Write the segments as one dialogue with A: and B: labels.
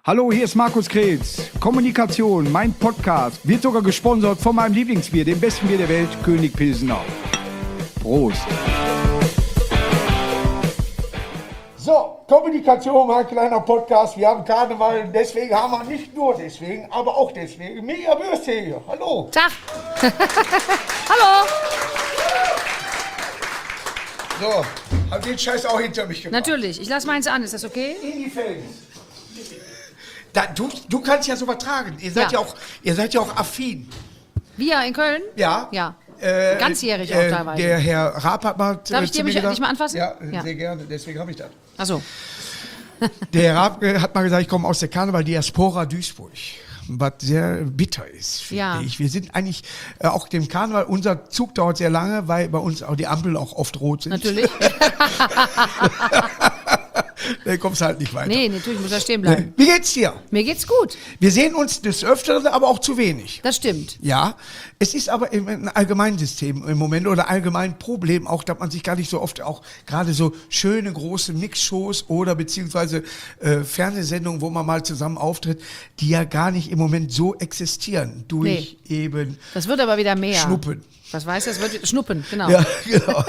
A: Hallo, hier ist Markus Kretz. Kommunikation, mein Podcast, wird sogar gesponsert von meinem Lieblingsbier, dem besten Bier der Welt, König Pilsener. Prost.
B: So, Kommunikation, mein kleiner Podcast. Wir haben Karneval, deswegen haben wir nicht nur deswegen, aber auch deswegen mega Bürste hier. Hallo.
C: Tag. Hallo.
B: So, hab den Scheiß auch hinter mich gebracht.
C: Natürlich, ich lasse meins an, ist das okay?
B: In die Felgen. Du kannst ja so übertragen. Ihr seid ja auch affin.
C: Wir in Köln?
B: Ja.
C: Ja. Ganzjährig auch teilweise.
B: Der Herr Raab hat mal
C: Darf ich dich mal anfassen?
B: Ja, sehr gerne. Deswegen habe ich das.
C: Ach so.
B: Der Herr Raab hat mal gesagt, ich komme aus der Karneval-Diaspora Duisburg. Was sehr bitter ist, finde ich. Wir sind eigentlich auch dem Karneval, unser Zug dauert sehr lange, weil bei uns auch die Ampeln auch oft rot sind.
C: Natürlich.
B: Da kommst du halt nicht weiter.
C: Nee, natürlich muss er stehen bleiben.
B: Wie geht's dir?
C: Mir geht's gut.
B: Wir sehen uns des Öfteren, aber auch zu wenig.
C: Das stimmt.
B: Ja, es ist aber ein Allgemeinsystem im Moment oder allgemein Problem auch, dass man sich gar nicht so oft auch gerade so schöne große Mixshows oder beziehungsweise Fernsehsendungen, wo man mal zusammen auftritt, die ja gar nicht im Moment so existieren durch eben
C: Das wird aber wieder mehr.
B: Schnuppen.
C: Was weißt du? Das wird Schnuppen, genau.
B: Ja, genau.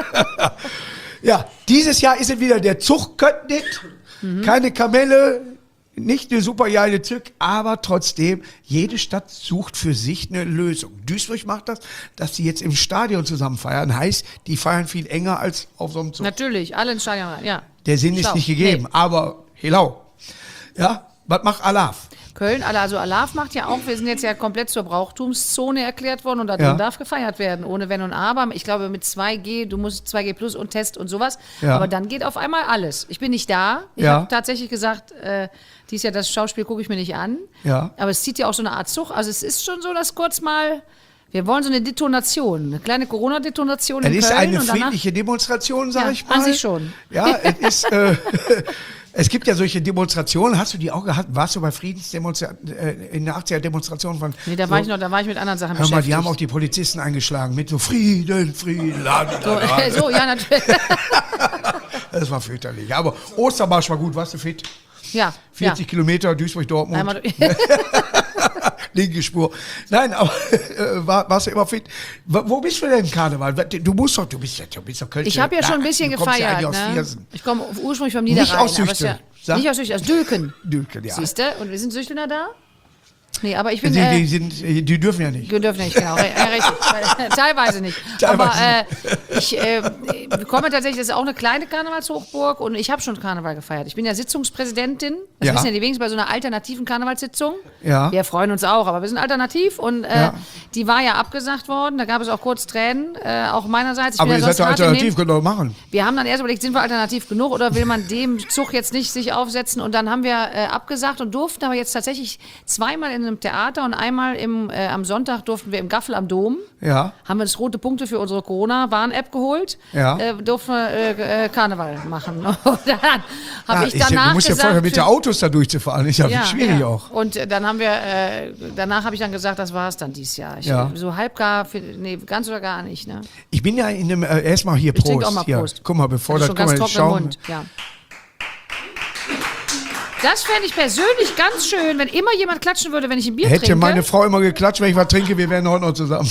B: Ja, dieses Jahr ist es wieder der Zuchtköttnit. Keine Kamelle, nicht eine super geile Zück, aber trotzdem, jede Stadt sucht für sich eine Lösung. Duisburg macht das, dass die jetzt im Stadion zusammen feiern. Heißt, die feiern viel enger als auf so einem Zug.
C: Natürlich, alle ins Stadion rein, ja.
B: Der Sinn ist nicht gegeben, aber helau. Ja, was macht Alaf?
C: Köln, also Alaf macht ja auch, wir sind jetzt ja komplett zur Brauchtumszone erklärt worden und da drin darf gefeiert werden, ohne Wenn und Aber. Ich glaube mit 2G, du musst 2G plus und Test und sowas, aber dann geht auf einmal alles. Ich bin nicht da, ich habe tatsächlich gesagt, dieses Jahr das Schauspiel gucke ich mir nicht an, aber es zieht ja auch so eine Art Zug, also es ist schon so, dass kurz mal, wir wollen so eine Detonation, eine kleine Corona-Detonation in Köln.
B: Es ist eine friedliche Demonstration, sag ich mal.
C: An sich schon.
B: Ja, es ist... Es gibt ja solche Demonstrationen, hast du die auch gehabt? Warst du bei Friedensdemonstrationen, in der 80er-Demonstration von...
C: Nee, da war ich mit anderen Sachen
B: beschäftigt. Hör mal, die haben auch die Polizisten eingeschlagen mit so Frieden,
C: so, ja, natürlich.
B: Das war fürchterlich. Aber Ostermarsch war gut, warst du fit?
C: Ja.
B: 40 Kilometer, Duisburg-Dortmund. Linke Spur. Nein, aber warst du immer fit? Wo bist du denn im Karneval? Du bist doch Köln.
C: Ich habe ja schon ein bisschen gefeiert.
B: Ja
C: ne? Ich komme ursprünglich vom Niederrhein.
B: Nicht aus Süchte.
C: Nicht aus Süchte, aus Dülken.
B: Dülken, ja.
C: Siehst du? Und wir sind Süchtelner da? Nee, aber ich bin...
B: Die dürfen ja nicht.
C: Die dürfen nicht, genau. Richtig. Teilweise nicht. Aber ich komme tatsächlich, das ist auch eine kleine Karnevalshochburg und ich habe schon Karneval gefeiert. Ich bin ja Sitzungspräsidentin. Das wissen ja die wenigsten bei so einer alternativen Karnevalssitzung. Ja. Wir freuen uns auch, aber wir sind alternativ und die war ja abgesagt worden. Da gab es auch kurz Tränen, auch meinerseits.
B: Aber ihr seid ja alternativ, könnt ihr doch machen.
C: Wir haben dann erst überlegt, sind wir alternativ genug oder will man dem Zug jetzt nicht sich aufsetzen? Und dann haben wir abgesagt und durften aber jetzt tatsächlich zweimal in einem Theater und einmal am Sonntag durften wir im Gaffel am Dom. Ja. Haben wir das rote Punkte für unsere Corona-Warn-App geholt. Ja. Durften wir Karneval machen. Und dann habe ich danach
B: du musst ja vorher mit den Autos da durchzufahren. Ist ja schwierig auch.
C: Und dann haben wir, danach habe ich dann gesagt, das war es dann dieses Jahr. So halbgar, ganz oder gar nicht. Ne?
B: Ich bin ja in dem, erstmal hier Prost. Ich trinke auch mal Prost. Hier, guck mal, bevor das
C: kommt, jetzt schauen. Mund. Ja. Das fände ich persönlich ganz schön, wenn immer jemand klatschen würde, wenn ich ein Bier trinke.
B: Hätte meine Frau immer geklatscht, wenn ich was trinke, wir wären heute noch zusammen.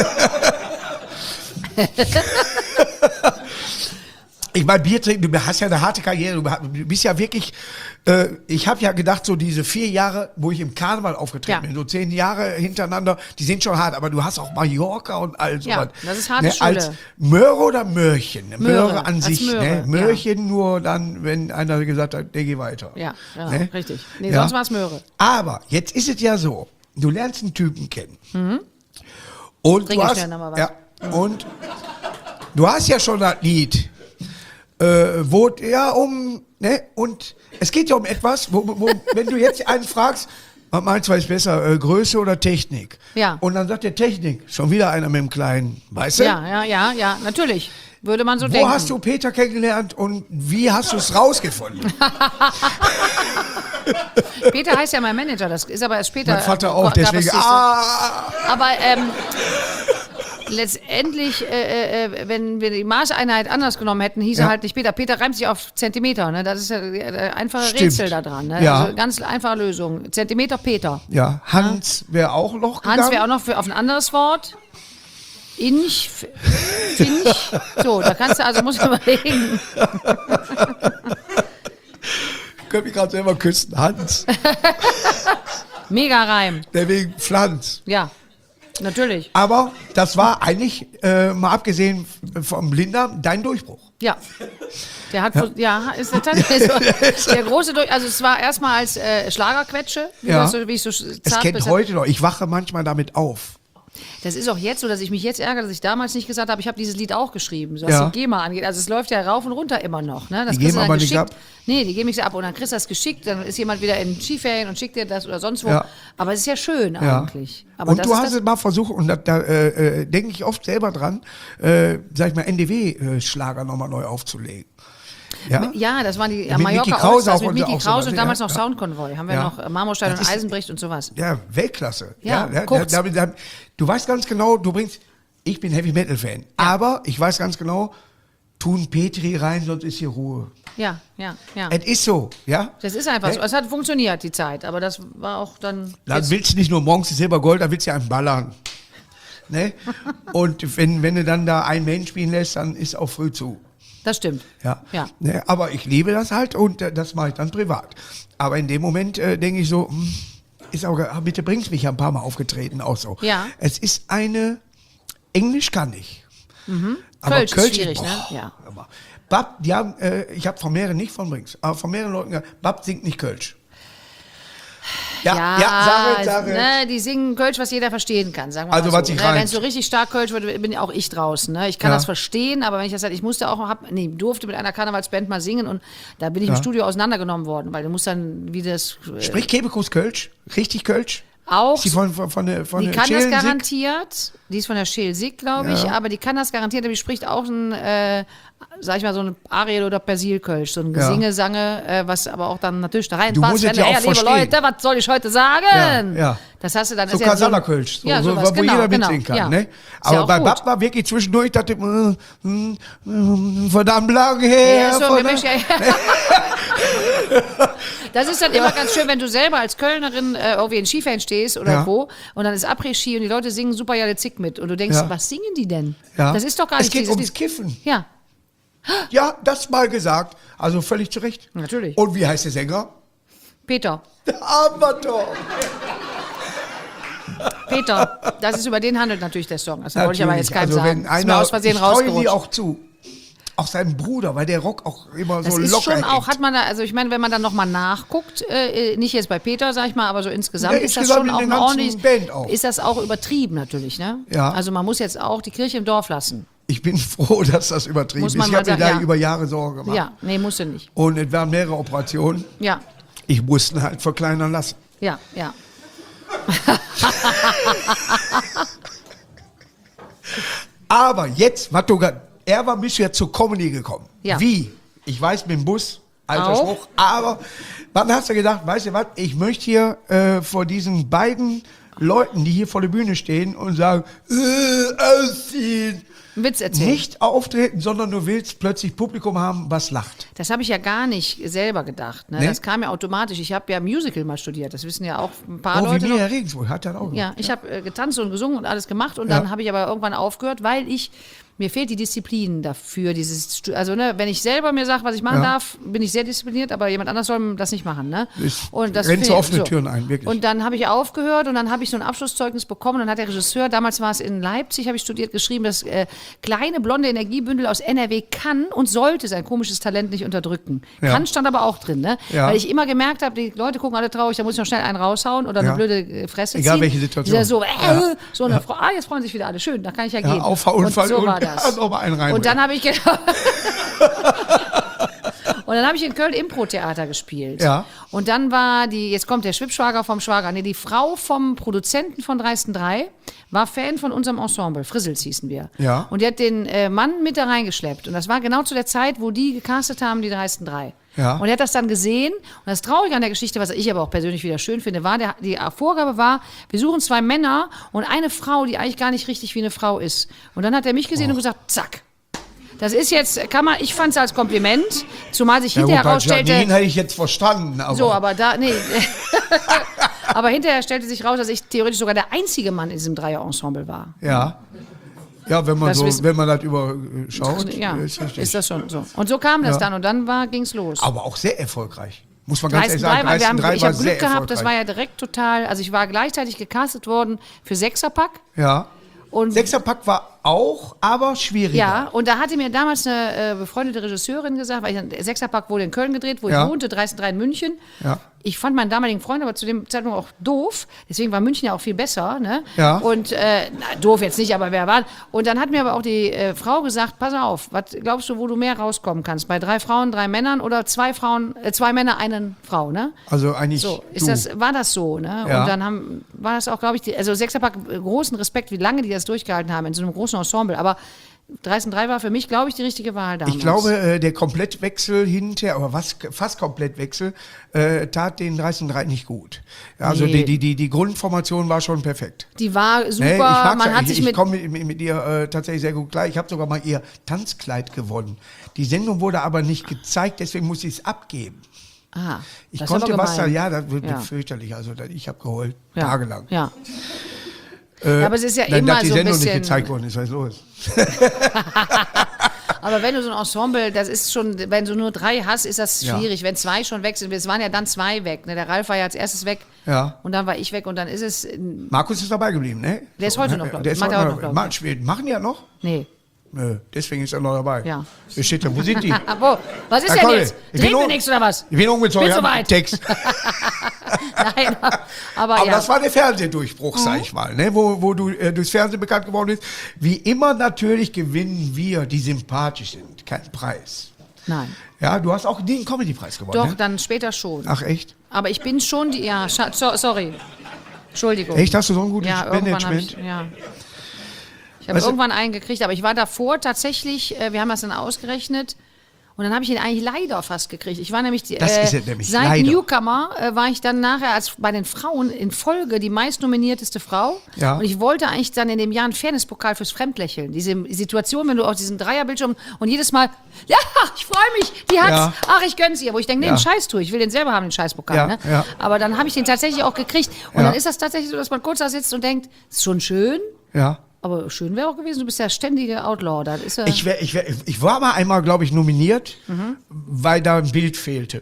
B: Ich meine, Bier trinken, du hast ja eine harte Karriere, du bist ja wirklich, ich habe ja gedacht, so diese 4 Jahre, wo ich im Karneval aufgetreten bin, so 10 Jahre hintereinander, die sind schon hart, aber du hast auch Mallorca und all sowas.
C: Ja, das ist harte Schule.
B: Als Möhre oder Möhrchen? Möhre an sich, Möhre, ne? Möhrchen nur dann, wenn einer gesagt hat, der geht weiter.
C: Ja, genau, ne? Richtig. Nee, sonst war es Möhre.
B: Aber jetzt ist es ja so, du lernst einen Typen kennen. Und du hast, und du hast ja schon das Lied, und es geht ja um etwas, wo wenn du jetzt einen fragst, was meinst du, was ist besser, Größe oder Technik? Ja. Und dann sagt der Technik, schon wieder einer mit dem Kleinen, weißt du?
C: Ja, natürlich. Würde man so denken.
B: Wo hast du Peter kennengelernt und wie hast du es rausgefunden?
C: Peter heißt ja mein Manager, das ist aber erst später.
B: Mein Vater auch, deswegen.
C: Aber letztendlich, wenn wir die Maßeinheit anders genommen hätten, hieß er halt nicht Peter. Peter reimt sich auf Zentimeter. Ne? Das ist ja der einfache
B: Stimmt.
C: Rätsel da dran. Ne?
B: Ja.
C: Also ganz einfache Lösung. Zentimeter Peter.
B: Ja, Hans wäre auch noch gegangen.
C: Hans wäre auch noch auf ein anderes Wort. Inch, Finch. So, da kannst du, also musst du überlegen.
B: Ich könnte mich gerade selber küssen. Hans.
C: Mega Reim.
B: Der wegen Pflanz.
C: Ja, natürlich.
B: Aber das war eigentlich, mal abgesehen vom Blinddarm, dein Durchbruch.
C: Ja. Der hat, ist tatsächlich so, der große also es war erstmal als Schlagerquetsche, wie ich so
B: Es
C: zart
B: kennt
C: bis-
B: heute noch. Ich wache manchmal damit auf.
C: Das ist auch jetzt so, dass ich mich jetzt ärgere, dass ich damals nicht gesagt habe, ich habe dieses Lied auch geschrieben, so was
B: Ja.
C: die GEMA angeht. Also es läuft ja rauf und runter immer noch. Ne? Das
B: Die
C: kriegst du
B: geben
C: dann
B: aber nicht
C: geschickt.
B: ab?
C: Nee, die geben nichts ab und dann kriegst du das geschickt, dann ist jemand wieder in Skiferien und schickt dir das oder sonst wo.
B: Ja.
C: Aber es ist ja schön
B: Ja.
C: eigentlich. Aber
B: Und
C: das
B: du
C: ist
B: hast
C: das,
B: es mal versucht, und da denke ich oft selber dran, sag ich mal, NDW-Schlager nochmal neu aufzulegen. Ja?
C: Ja, das waren die
B: Ja, mit
C: Mallorca
B: Niki Krause
C: Allstars
B: auch
C: mit
B: und
C: Miki
B: auch
C: Krause
B: sowas,
C: und damals
B: ja.
C: noch Soundkonvoi. Haben wir
B: Ja.
C: noch Marmorstein
B: Das
C: und
B: ist-
C: Eisenbricht und sowas.
B: Ja, Weltklasse.
C: Ja, guckt's.
B: Du weißt ganz genau, ich bin Heavy-Metal-Fan, aber ich weiß ganz genau, tun Petri rein, sonst ist hier Ruhe.
C: Ja.
B: Es ist so, ja?
C: Das ist einfach so. Es hat funktioniert, die Zeit, aber das war auch dann.
B: Dann willst du nicht nur morgens die Silbergold, dann willst du ja einen ballern. Ne? Und wenn du dann da einen Mensch spielen lässt, dann ist auch früh zu.
C: Das stimmt.
B: Ja.
C: Ja.
B: Ne, aber ich liebe das halt und das mache ich dann privat. Aber in dem Moment denke ich so, ist auch, bitte bringst mich ja ein paar Mal aufgetreten, auch so.
C: Ja.
B: Es ist Englisch kann ich. Aber
C: Kölsch ist schwierig, ne?
B: boah,
C: Ja.
B: aber Bab, die haben, ich habe von mehreren, nicht von Brings, aber von mehreren Leuten gehört, Bab singt nicht Kölsch. Sag es.
C: Ne, die singen Kölsch, was jeder verstehen kann, sagen wir
B: Also,
C: mal
B: was
C: so.
B: sich
C: Wenn
B: reimt.
C: es so richtig stark Kölsch wird, bin auch ich draußen. Ne? Ich kann
B: Ja.
C: das verstehen, aber wenn ich das halt, ich musste auch, durfte mit einer Karnevalsband mal singen und da bin ich im Studio auseinandergenommen worden, weil du musst dann, wie das...
B: Sprich Kebekus Kölsch? Richtig Kölsch?
C: Auch,
B: Ist die von der
C: die kann das
B: Schelen-Sick?
C: garantiert, die ist von der Scheel-Sick, glaube ich, aber die kann das garantiert, aber die spricht auch sag ich mal, so ein Ariel- oder Persil-Kölsch, so ein Gesinge-Sange, was aber auch dann natürlich da
B: Du
C: reinpasst.
B: musst es ja auch
C: Liebe
B: verstehen.
C: Leute, was soll ich heute sagen?
B: Ja, ja.
C: Das hast du dann.
B: So
C: ist ja
B: Kasala-Kölsch,
C: ja,
B: wo
C: sowas,
B: jeder mitsingen kann.
C: ja.
B: Ne?
C: Ist
B: Aber
C: ja auch
B: bei
C: gut.
B: Bab war wirklich zwischendurch, dachte ich, verdammt lang her.
C: Ja, so, wir
B: verdammt-
C: möchten Das ist dann immer ganz schön, wenn du selber als Kölnerin irgendwie in Skiferien stehst oder
B: Ja.
C: wo und dann ist Après-Ski und die Leute singen super ja Zick mit und du denkst,
B: Ja.
C: was singen die denn?
B: Ja.
C: Das ist doch gar
B: Es
C: nicht
B: geht
C: dieses-
B: ums Kiffen.
C: Ja,
B: Ja, das mal gesagt. Also völlig zu Recht.
C: Natürlich.
B: Und wie heißt der Sänger?
C: Peter.
B: Amateur.
C: Peter, das ist über den handelt natürlich der Song. Das wollte ich aber jetzt keinem
B: also
C: sagen.
B: wenn
C: Das ist mir aus Versehen
B: ich traue die
C: rausgerutscht.
B: auch zu. Auch seinem Bruder, weil der Rock auch immer
C: Das
B: so
C: ist
B: locker
C: schon auch,
B: hängt.
C: hat man da, also ich meine, wenn man dann nochmal nachguckt, nicht jetzt bei Peter, sag ich mal, aber so insgesamt
B: Ja,
C: ist das
B: insgesamt
C: schon
B: in
C: auch
B: der
C: ein
B: ganzen
C: ordentliches,
B: Band auch.
C: ist das auch übertrieben natürlich, ne?
B: Ja.
C: Also man muss jetzt auch die Kirche im Dorf lassen.
B: Ich bin froh, dass das übertrieben
C: Muss
B: ist.
C: man
B: Ich
C: mal
B: habe mir
C: sagen,
B: da
C: ja.
B: über Jahre Sorgen gemacht.
C: Ja, nee, musst du nicht.
B: Und es waren mehrere Operationen.
C: Ja,
B: Ich musste ihn halt verkleinern lassen.
C: ja.
B: Aber jetzt, bist du ja zur Comedy gekommen.
C: Ja.
B: Wie? Ich weiß, mit dem Bus, alter
C: Auch.
B: Spruch. Aber wann hast du gedacht, weißt du was, ich möchte hier vor diesen beiden Leuten, die hier vor der Bühne stehen und sagen, ausziehen,
C: Einen Witz erzählen.
B: nicht auftreten, sondern du willst plötzlich Publikum haben, was lacht.
C: Das habe ich ja gar nicht selber gedacht. Ne?
B: Nee?
C: Das kam ja automatisch. Ich habe ja Musical mal studiert. Das wissen ja auch ein paar
B: Oh, wie
C: Leute noch.
B: Mia Regensburg hat das auch
C: Ja,
B: gemacht.
C: ich habe getanzt und gesungen und alles gemacht und
B: Ja.
C: dann habe ich aber irgendwann aufgehört, weil mir fehlt die Disziplin dafür. Also ne, wenn ich selber mir sage, was ich machen
B: Ja.
C: darf, bin ich sehr diszipliniert, aber jemand anders soll das nicht machen. Ne? Und das
B: Rennst
C: finde
B: du
C: ich-
B: offene Türen ein, wirklich.
C: Und dann habe ich aufgehört und dann habe ich so ein Abschlusszeugnis bekommen. Und dann hat der Regisseur, damals war es in Leipzig, habe ich studiert, geschrieben, das kleine blonde Energiebündel aus NRW kann und sollte sein komisches Talent nicht unterdrücken.
B: Ja.
C: Kann stand aber auch drin, ne?
B: Ja.
C: Weil ich immer gemerkt habe, die Leute gucken alle traurig, da muss ich noch schnell einen raushauen oder eine
B: Ja.
C: blöde Fresse
B: Egal
C: ziehen.
B: welche Situation.
C: Dieser so,
B: Ja.
C: so eine Frau, jetzt freuen sich wieder alle, schön, da kann ich ja,
B: Ja,
C: gehen.
B: Auffahrunfall
C: und so
B: und
C: war das.
B: noch mal einen reinbringen.
C: Und dann habe ich Und dann habe ich in Köln Impro-Theater gespielt.
B: Ja.
C: Und dann war jetzt kommt der Schwibschwager vom Schwager, nee, die Frau vom Produzenten von Dreisten 3 war Fan von unserem Ensemble, Frissels hießen wir.
B: Ja.
C: Und die hat den Mann mit da reingeschleppt. Und das war genau zu der Zeit, wo die gecastet haben, die Dreisten 3.
B: Ja.
C: Und er hat das dann gesehen. Und das Traurige an der Geschichte, was ich aber auch persönlich wieder schön finde, war, die Vorgabe war, wir suchen 2 Männer und eine Frau, die eigentlich gar nicht richtig wie eine Frau ist. Und dann hat er mich gesehen und gesagt, zack. Das ist jetzt, ich fand es als Kompliment, zumal sich hinterher herausstellte...
B: Janine hätte ich jetzt verstanden, aber...
C: So, aber aber hinterher stellte sich raus, dass ich theoretisch sogar der einzige Mann in diesem Dreier-Ensemble war.
B: Ja. Ja, wenn man das überschaut,
C: ja, ist das schon so. Und so kam das dann und dann ging's los.
B: Aber auch sehr erfolgreich. Muss man ganz ehrlich sagen.
C: Ich habe Glück gehabt, das war ja direkt total, also ich war gleichzeitig gecastet worden für Sechserpack.
B: Ja.
C: Und
B: Sechserpack war auch, aber schwieriger.
C: Ja, und da hatte mir damals eine befreundete Regisseurin gesagt, weil Sechserpack wurde in Köln gedreht, wo ich wohnte, 3 in München. Ja. Ich fand meinen damaligen Freund aber zu dem Zeitpunkt auch doof. Deswegen war München ja auch viel besser. Ne?
B: Ja.
C: Und doof jetzt nicht, aber wer war? Und dann hat mir aber auch die Frau gesagt, pass auf, was glaubst du, wo du mehr rauskommen kannst? Bei 3 Frauen, 3 Männern oder 2 Männer, 1 Frau, ne?
B: Also eigentlich
C: so, war das so, ne?
B: Ja.
C: Und dann war das auch, glaube ich, also Sechserpack, großen Respekt, wie lange die das durchgehalten haben in so einem großen Ensemble. Aber 3 war für mich, glaube ich, die richtige Wahl damals.
B: Ich glaube, der Komplettwechsel hinterher, aber fast Komplettwechsel, tat den 3 nicht gut. Also die Grundformation war schon perfekt.
C: Die war super.
B: Ich komme mit ihr tatsächlich sehr gut klar. Ich habe sogar mal ihr Tanzkleid gewonnen. Die Sendung wurde aber nicht gezeigt, deswegen musste ich es abgeben.
C: Ah,
B: ich konnte was da, das wird fürchterlich. Also ich habe geheult, tagelang.
C: Ja. Ja, aber es ist ja immer
B: die
C: so ein
B: Sendung
C: bisschen...
B: nicht gezeigt worden ist, was ist los?
C: Aber wenn du so ein Ensemble, das ist schon, wenn du nur 3 hast, ist das schwierig. Wenn 2 schon weg sind, es waren ja dann 2 weg. Ne? Der Ralf war ja als erstes weg und dann war ich weg und dann ist es...
B: Markus ist dabei geblieben, ne?
C: Der ist heute noch, glaube ich.
B: Machen die ja noch?
C: Nee.
B: Nö, deswegen ist er noch dabei.
C: Ja.
B: Steht da, wo sind die?
C: Wo? Was ist denn jetzt? Drehen wir nichts oder was?
B: Ich bin umgezogen,
C: so weit.
B: Text.
C: Nein, aber
B: das war der Fernsehdurchbruch, sag ich mal, ne? Wo du durchs Fernsehen bekannt geworden bist. Wie immer natürlich gewinnen wir, die sympathisch sind, keinen Preis.
C: Nein.
B: Ja, du hast auch nie einen Comedy-Preis gewonnen.
C: Doch,
B: ne?
C: dann später schon.
B: Ach, echt?
C: Aber ich bin schon die, sorry. Entschuldigung.
B: Echt, hast du so ein gutes
C: Management? Ich habe irgendwann einen gekriegt, aber ich war davor tatsächlich, wir haben das dann ausgerechnet, und dann habe ich ihn eigentlich leider fast gekriegt. Ich war nämlich, seit leider. Newcomer war ich dann nachher als bei den Frauen in Folge die meistnominierteste Frau. Ja. Und ich wollte eigentlich dann in dem Jahr einen Fairness-Pokal fürs Fremdlächeln. Diese Situation, wenn du auf diesen Dreierbildschirm und jedes Mal, ja, ich freue mich, die hat's, ach, ich gönn's ihr. Wo ich denke, nee, den Scheiß tue ich will den selber haben, den Scheißpokal.
B: Ja,
C: ne?
B: ja.
C: Aber dann habe ich den tatsächlich auch gekriegt. Und dann ist das tatsächlich so, dass man kurz da sitzt und denkt, ist schon schön.
B: Ja.
C: Aber schön wäre auch gewesen, du bist ja ständige Outlaw. Das ist ja
B: ich war mal einmal, glaube ich, nominiert, weil da ein Bild fehlte.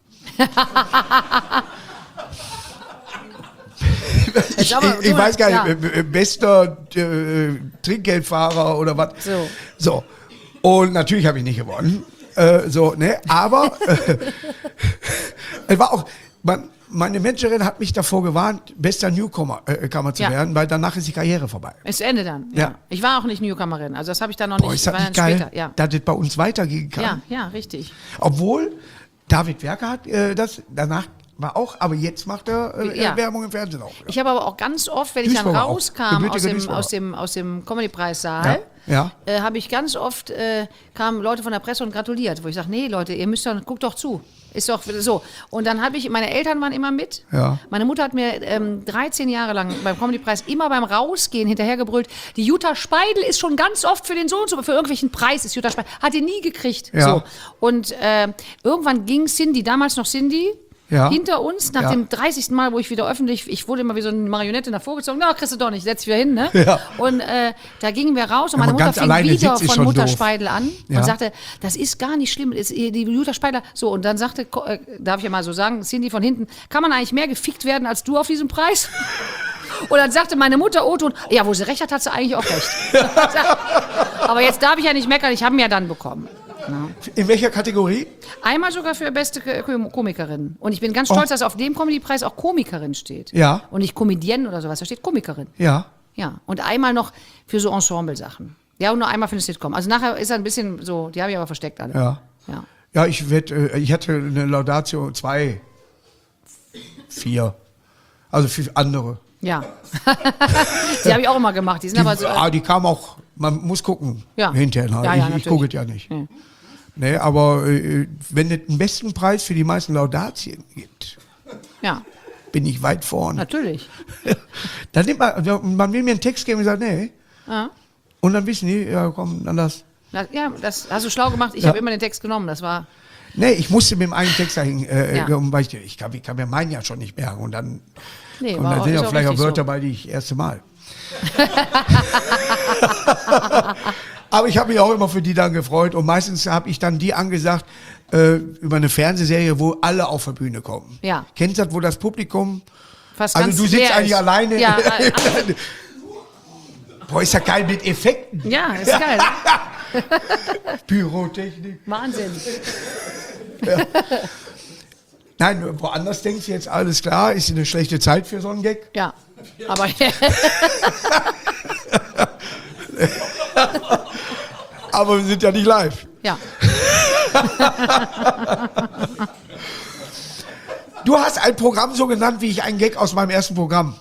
B: Ich weiß gar nicht, bester Trinkgeldfahrer oder was. So. Und natürlich habe ich nicht gewonnen. Aber es war auch... Meine Managerin hat mich davor gewarnt, bester Newcomer zu werden, weil danach ist die Karriere vorbei.
C: Ist Ende dann. Ja. Ich war auch nicht Newcomerin, also das habe ich dann noch nicht.
B: Ist das nicht geil,
C: später,
B: dass das bei uns weitergehen kann?
C: Ja, richtig.
B: Obwohl, David Werker hat das danach war auch, aber jetzt macht er Werbung im Fernsehen auch. Ja.
C: Ich habe aber auch ganz oft, wenn ich dann rauskam aus dem Comedy-Preissaal, habe ich ganz oft, kamen Leute von der Presse und gratuliert, wo ich sage, nee Leute, ihr müsst guckt doch zu. Ist doch so. Und dann meine Eltern waren immer mit. Ja. Meine Mutter hat mir 13 Jahre lang beim Comedy-Preis immer beim Rausgehen hinterhergebrüllt, die Jutta Speidel ist schon ganz oft für den Sohn, für irgendwelchen Preis ist Jutta Speidel, hat die nie gekriegt. Ja. So. Und irgendwann ging Cindy, damals noch Cindy, hinter uns, nach dem 30. Mal, wo ich wieder öffentlich, ich wurde immer wie so eine Marionette davor gezogen, na, kriegst du doch nicht, setz dich wieder hin, ne? Ja. Und da gingen wir raus und meine Mutter fing wieder von Mutter Speidel an und sagte, das ist gar nicht schlimm, die Jutta Speidel, so, und dann sagte, darf ich ja mal so sagen, Cindy von hinten, kann man eigentlich mehr gefickt werden als du auf diesem Preis? Und dann sagte meine Mutter O-Ton, ja, wo sie recht hat sie eigentlich auch recht. Aber jetzt darf ich ja nicht meckern, ich habe ihn ja dann bekommen. Ja.
B: In welcher Kategorie?
C: Einmal sogar für beste Komikerin. Und ich bin ganz stolz, dass auf dem Comedy-Preis auch Komikerin steht.
B: Ja.
C: Und nicht Comedienne oder sowas, da steht Komikerin.
B: Ja.
C: Ja. Und einmal noch für so Ensemble-Sachen. Ja, und nur einmal für eine Sitcom. Also nachher ist er ein bisschen so, die habe ich aber versteckt alle.
B: Ja. Ja, ja, ich hatte eine Laudatio 2, 4. Also für andere.
C: Ja. Die habe ich auch immer gemacht. Die sind aber so.
B: Die kam auch, man muss gucken.
C: Ja.
B: Hinterher.
C: Ja,
B: ich gucke es ja nicht. Ja. Ne, aber wenn es einen besten Preis für die meisten Laudatien gibt,
C: Ja,
B: bin ich weit vorne.
C: natürlich.
B: Dann nimmt man will mir einen Text geben und sagt, nee.
C: Ja.
B: Und dann wissen die, ja komm, dann das.
C: Ja, das hast du schlau gemacht. Ich habe immer den Text genommen. Das war.
B: Nee, ich musste mit dem einen Text dahin,
C: Ja.
B: weil ich kann mir meinen ja schon nicht merken. Und dann,
C: Nee,
B: und
C: war
B: dann
C: auch,
B: sind
C: ist
B: ja
C: auch
B: vielleicht auch
C: richtig
B: Wörter
C: so.
B: bei, die ich erste Mal. Aber ich habe mich auch immer für die dann gefreut. Und meistens habe ich dann die angesagt über eine Fernsehserie, wo alle auf der Bühne kommen.
C: Ja.
B: Kennst du das, wo das Publikum...
C: Fast
B: Also
C: ganz
B: du sitzt
C: leer
B: eigentlich
C: ist.
B: alleine.
C: Ja,
B: Boah, ist ja geil mit Effekten.
C: ja, ist geil.
B: Pyrotechnik.
C: Wahnsinn.
B: Nein, woanders denkst du jetzt, alles klar, ist eine schlechte Zeit für so einen Gag.
C: Ja, aber
B: Aber wir sind ja nicht live.
C: ja.
B: Du hast ein Programm so genannt, wie ich einen Gag aus meinem ersten Programm.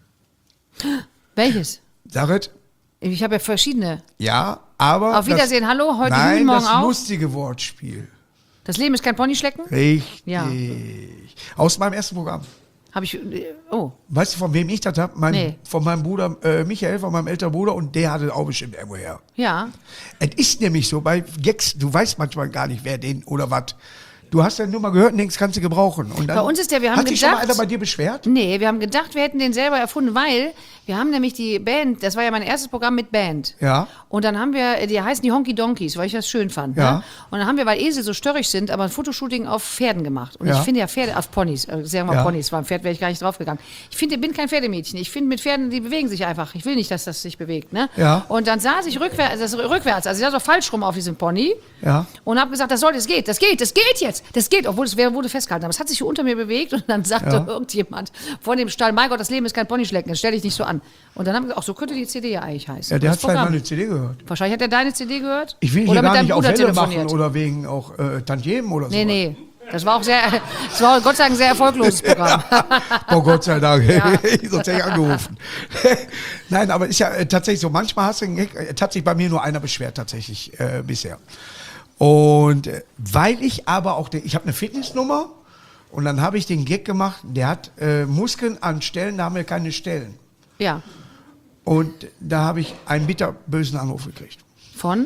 C: Welches?
B: Sag es.
C: Ich habe ja verschiedene.
B: Ja, aber...
C: Auf Wiedersehen, hallo, heute
B: nein,
C: Hühn, morgen
B: das
C: auch.
B: lustige Wortspiel.
C: Das Leben ist kein Ponyschlecken?
B: Richtig.
C: Ja.
B: Aus meinem ersten Programm.
C: Habe ich. Oh,
B: Weißt du, von wem ich das habe?
C: Nee.
B: Von meinem Bruder Michael, von meinem älteren Bruder, und der hatte auch bestimmt irgendwoher.
C: ja.
B: Es ist nämlich so, bei Gags, du weißt manchmal gar nicht, wer den oder was. Du hast ja nur mal gehört und denkst, kannst du gebrauchen. Und dann
C: Bei uns ist der, wir haben
B: hat sich schon mal
C: gedacht-
B: einer bei dir beschwert?
C: Nee, wir haben gedacht, wir hätten den selber erfunden, weil wir haben nämlich die Band, das war ja mein erstes Programm mit Band.
B: Ja.
C: Und dann haben wir, die heißen die Honky Donkeys, weil ich das schön fand.
B: Ja.
C: Ne? Und dann haben wir, weil Esel so störrig sind, aber ein Fotoshooting auf Pferden gemacht. Und
B: Ja.
C: ich finde ja Pferde, auf Ponys, sagen wir
B: Ja.
C: Ponys, war ein Pferd, wäre ich gar nicht draufgegangen. Ich bin kein Pferdemädchen. Ich finde mit Pferden, die bewegen sich einfach. Ich will nicht, dass das sich bewegt. Ne?
B: Ja.
C: Und dann saß ich rückwärts, also ich saß so falsch rum auf diesem Pony.
B: Ja.
C: Und habe gesagt, das geht jetzt, obwohl es wurde festgehalten. Aber es hat sich so unter mir bewegt und dann sagte irgendjemand von dem Stall, mein Gott, das Leben ist kein Ponyschlecken, das stell dich nicht so an. Und dann haben wir gesagt, ach, so könnte die CD ja eigentlich heißen.
B: Ja, der
C: Das
B: hat vielleicht
C: Programm.
B: meine CD gehört.
C: Wahrscheinlich hat er deine CD gehört.
B: Ich will
C: oder
B: hier
C: mit
B: gar
C: deinem
B: nicht auf
C: Bruder
B: Welle machen
C: telefoniert.
B: oder wegen auch Tantiemen oder so.
C: Nee. Das war auch es war Gott sei Dank ein sehr erfolgloses Programm.
B: Oh Gott sei Dank, sonst hätte ich angerufen. Nein, aber ist ja tatsächlich so, manchmal hast du einen Gag, hat sich bei mir nur einer beschwert tatsächlich bisher. Und weil ich aber auch, ich habe eine Fitnessnummer und dann habe ich den Gag gemacht, der hat Muskeln an Stellen, da haben wir keine Stellen.
C: Ja.
B: Und da habe ich einen bitterbösen Anruf gekriegt.
C: Von?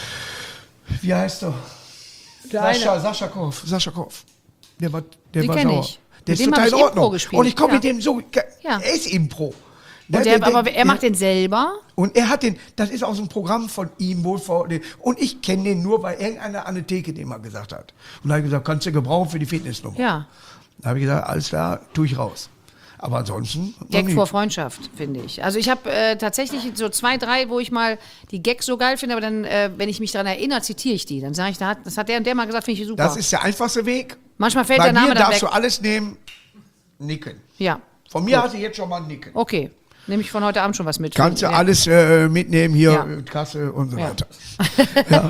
B: Wie heißt er? Sascha Koff. Der war
C: Den
B: war
C: kenn
B: sauer.
C: ich.
B: Der
C: Mit
B: ist
C: dem
B: total
C: hab
B: in
C: ich
B: Ordnung.
C: Impro gespielt.
B: Und ich komme
C: Ja.
B: mit dem so,
C: Ja.
B: er ist Impro.
C: Und er macht den selber.
B: Und er hat das ist aus einem Programm von ihm wohl und ich kenne den nur, weil irgendeiner an der Theke den mal gesagt hat. Und da habe ich gesagt, kannst du gebrauchen für die Fitnessnummer.
C: Ja.
B: Da habe ich gesagt, alles klar, tue ich raus. Aber ansonsten... noch
C: Gag
B: nie.
C: vor Freundschaft, finde ich. Also ich habe tatsächlich so 2, 3, wo ich mal die Gags so geil finde, aber dann, wenn ich mich daran erinnere, zitiere ich die. Dann sage ich, das hat der und der mal gesagt, finde ich super.
B: Das ist der einfachste Weg.
C: Manchmal fällt
B: Bei
C: der Name
B: mir
C: dann
B: darfst
C: weg.
B: du alles nehmen, nicken.
C: Ja,
B: Von mir hast du jetzt schon mal nicken.
C: okay. Nehme ich von heute Abend schon was mit.
B: Kannst du
C: Ja.
B: alles mitnehmen hier,
C: Ja.
B: Kasse und so
C: Ja.
B: weiter. Ja.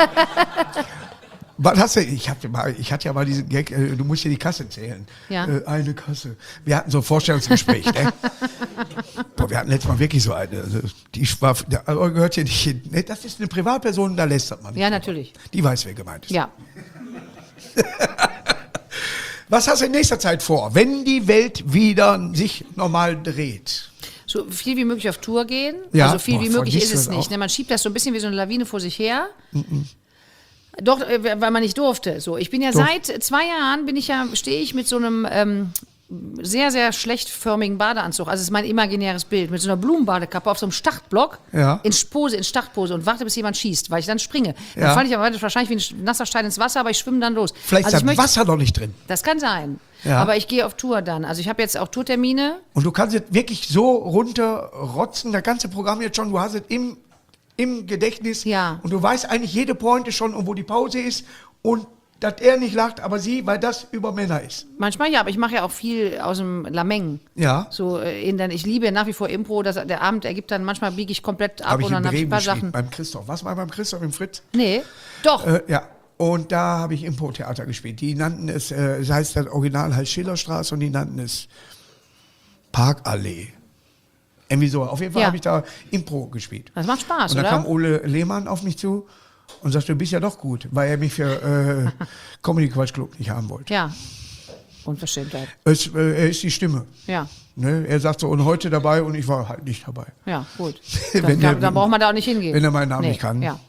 B: Was hast du? Ich hatte ja mal diesen Gag, du musst dir die Kasse zählen.
C: Ja.
B: Eine Kasse. Wir hatten so ein Vorstellungsgespräch, ne? Boah, wir hatten letztes Mal wirklich so eine. Also, die war, aber gehört hier nicht hin. Ne, das ist eine Privatperson, da lästert man nicht.
C: Ja,
B: drüber.
C: natürlich.
B: Die weiß, wer gemeint ist.
C: Ja.
B: Was hast du in nächster Zeit vor, wenn die Welt wieder sich normal dreht?
C: So viel wie möglich auf Tour gehen.
B: Ja.
C: Also viel
B: Boah,
C: wie möglich
B: vergisst
C: ist es
B: du das
C: nicht.
B: auch?
C: Ne? Man schiebt das so ein bisschen wie so eine Lawine vor sich her. Doch, weil man nicht durfte. So, ich bin ja
B: Doch.
C: seit 2 Jahren stehe ich mit so einem sehr, sehr schlechtförmigen Badeanzug. Also es ist mein imaginäres Bild. Mit so einer Blumenbadekappe auf so einem Startblock
B: Ja.
C: in Startpose und warte, bis jemand schießt, weil ich dann springe. Dann
B: Ja.
C: falle ich aber wahrscheinlich wie ein nasser Stein ins Wasser, aber ich schwimme dann los.
B: Vielleicht
C: also
B: ist
C: ich
B: das Wasser noch nicht drin.
C: Das kann sein.
B: Ja.
C: Aber ich gehe auf Tour dann. Also ich habe jetzt auch Tourtermine.
B: Und du kannst es wirklich so runterrotzen, das ganze Programm jetzt schon, du hast es im Gedächtnis.
C: Ja.
B: Und du weißt eigentlich jede Pointe schon, und wo die Pause ist. Und dass er nicht lacht, aber sie, weil das über Männer ist.
C: Manchmal ja, aber ich mache ja auch viel aus dem Lameng.
B: Ja.
C: So, ich liebe nach wie vor Impro, der Abend ergibt dann, manchmal biege ich komplett ab
B: Habe ich
C: und
B: in
C: dann habe ich
B: Bremen
C: ein paar
B: gespielt,
C: Sachen.
B: beim Christoph. Was war beim Christoph im Fritz?
C: Nee, doch.
B: Ja. Und da habe ich Impro-Theater gespielt. Die nannten es, das heißt, das Original heißt Schillerstraße und die nannten es Parkallee. Irgendwie so. Auf jeden Fall
C: Ja.
B: habe ich da Impro gespielt.
C: Das macht Spaß,
B: Und dann
C: oder?
B: kam Ole Lehmann auf mich zu und sagte, du bist ja doch gut, weil er mich für Comedy Quatsch Club nicht haben wollte.
C: Ja, Unverschämtheit.
B: Er ist die Stimme.
C: Ja.
B: Ne? Er sagt so, und heute dabei und ich war halt nicht dabei.
C: Ja, gut.
B: Wenn
C: Dann braucht man da auch nicht hingehen.
B: Wenn er meinen Namen nicht kann.
C: Ja.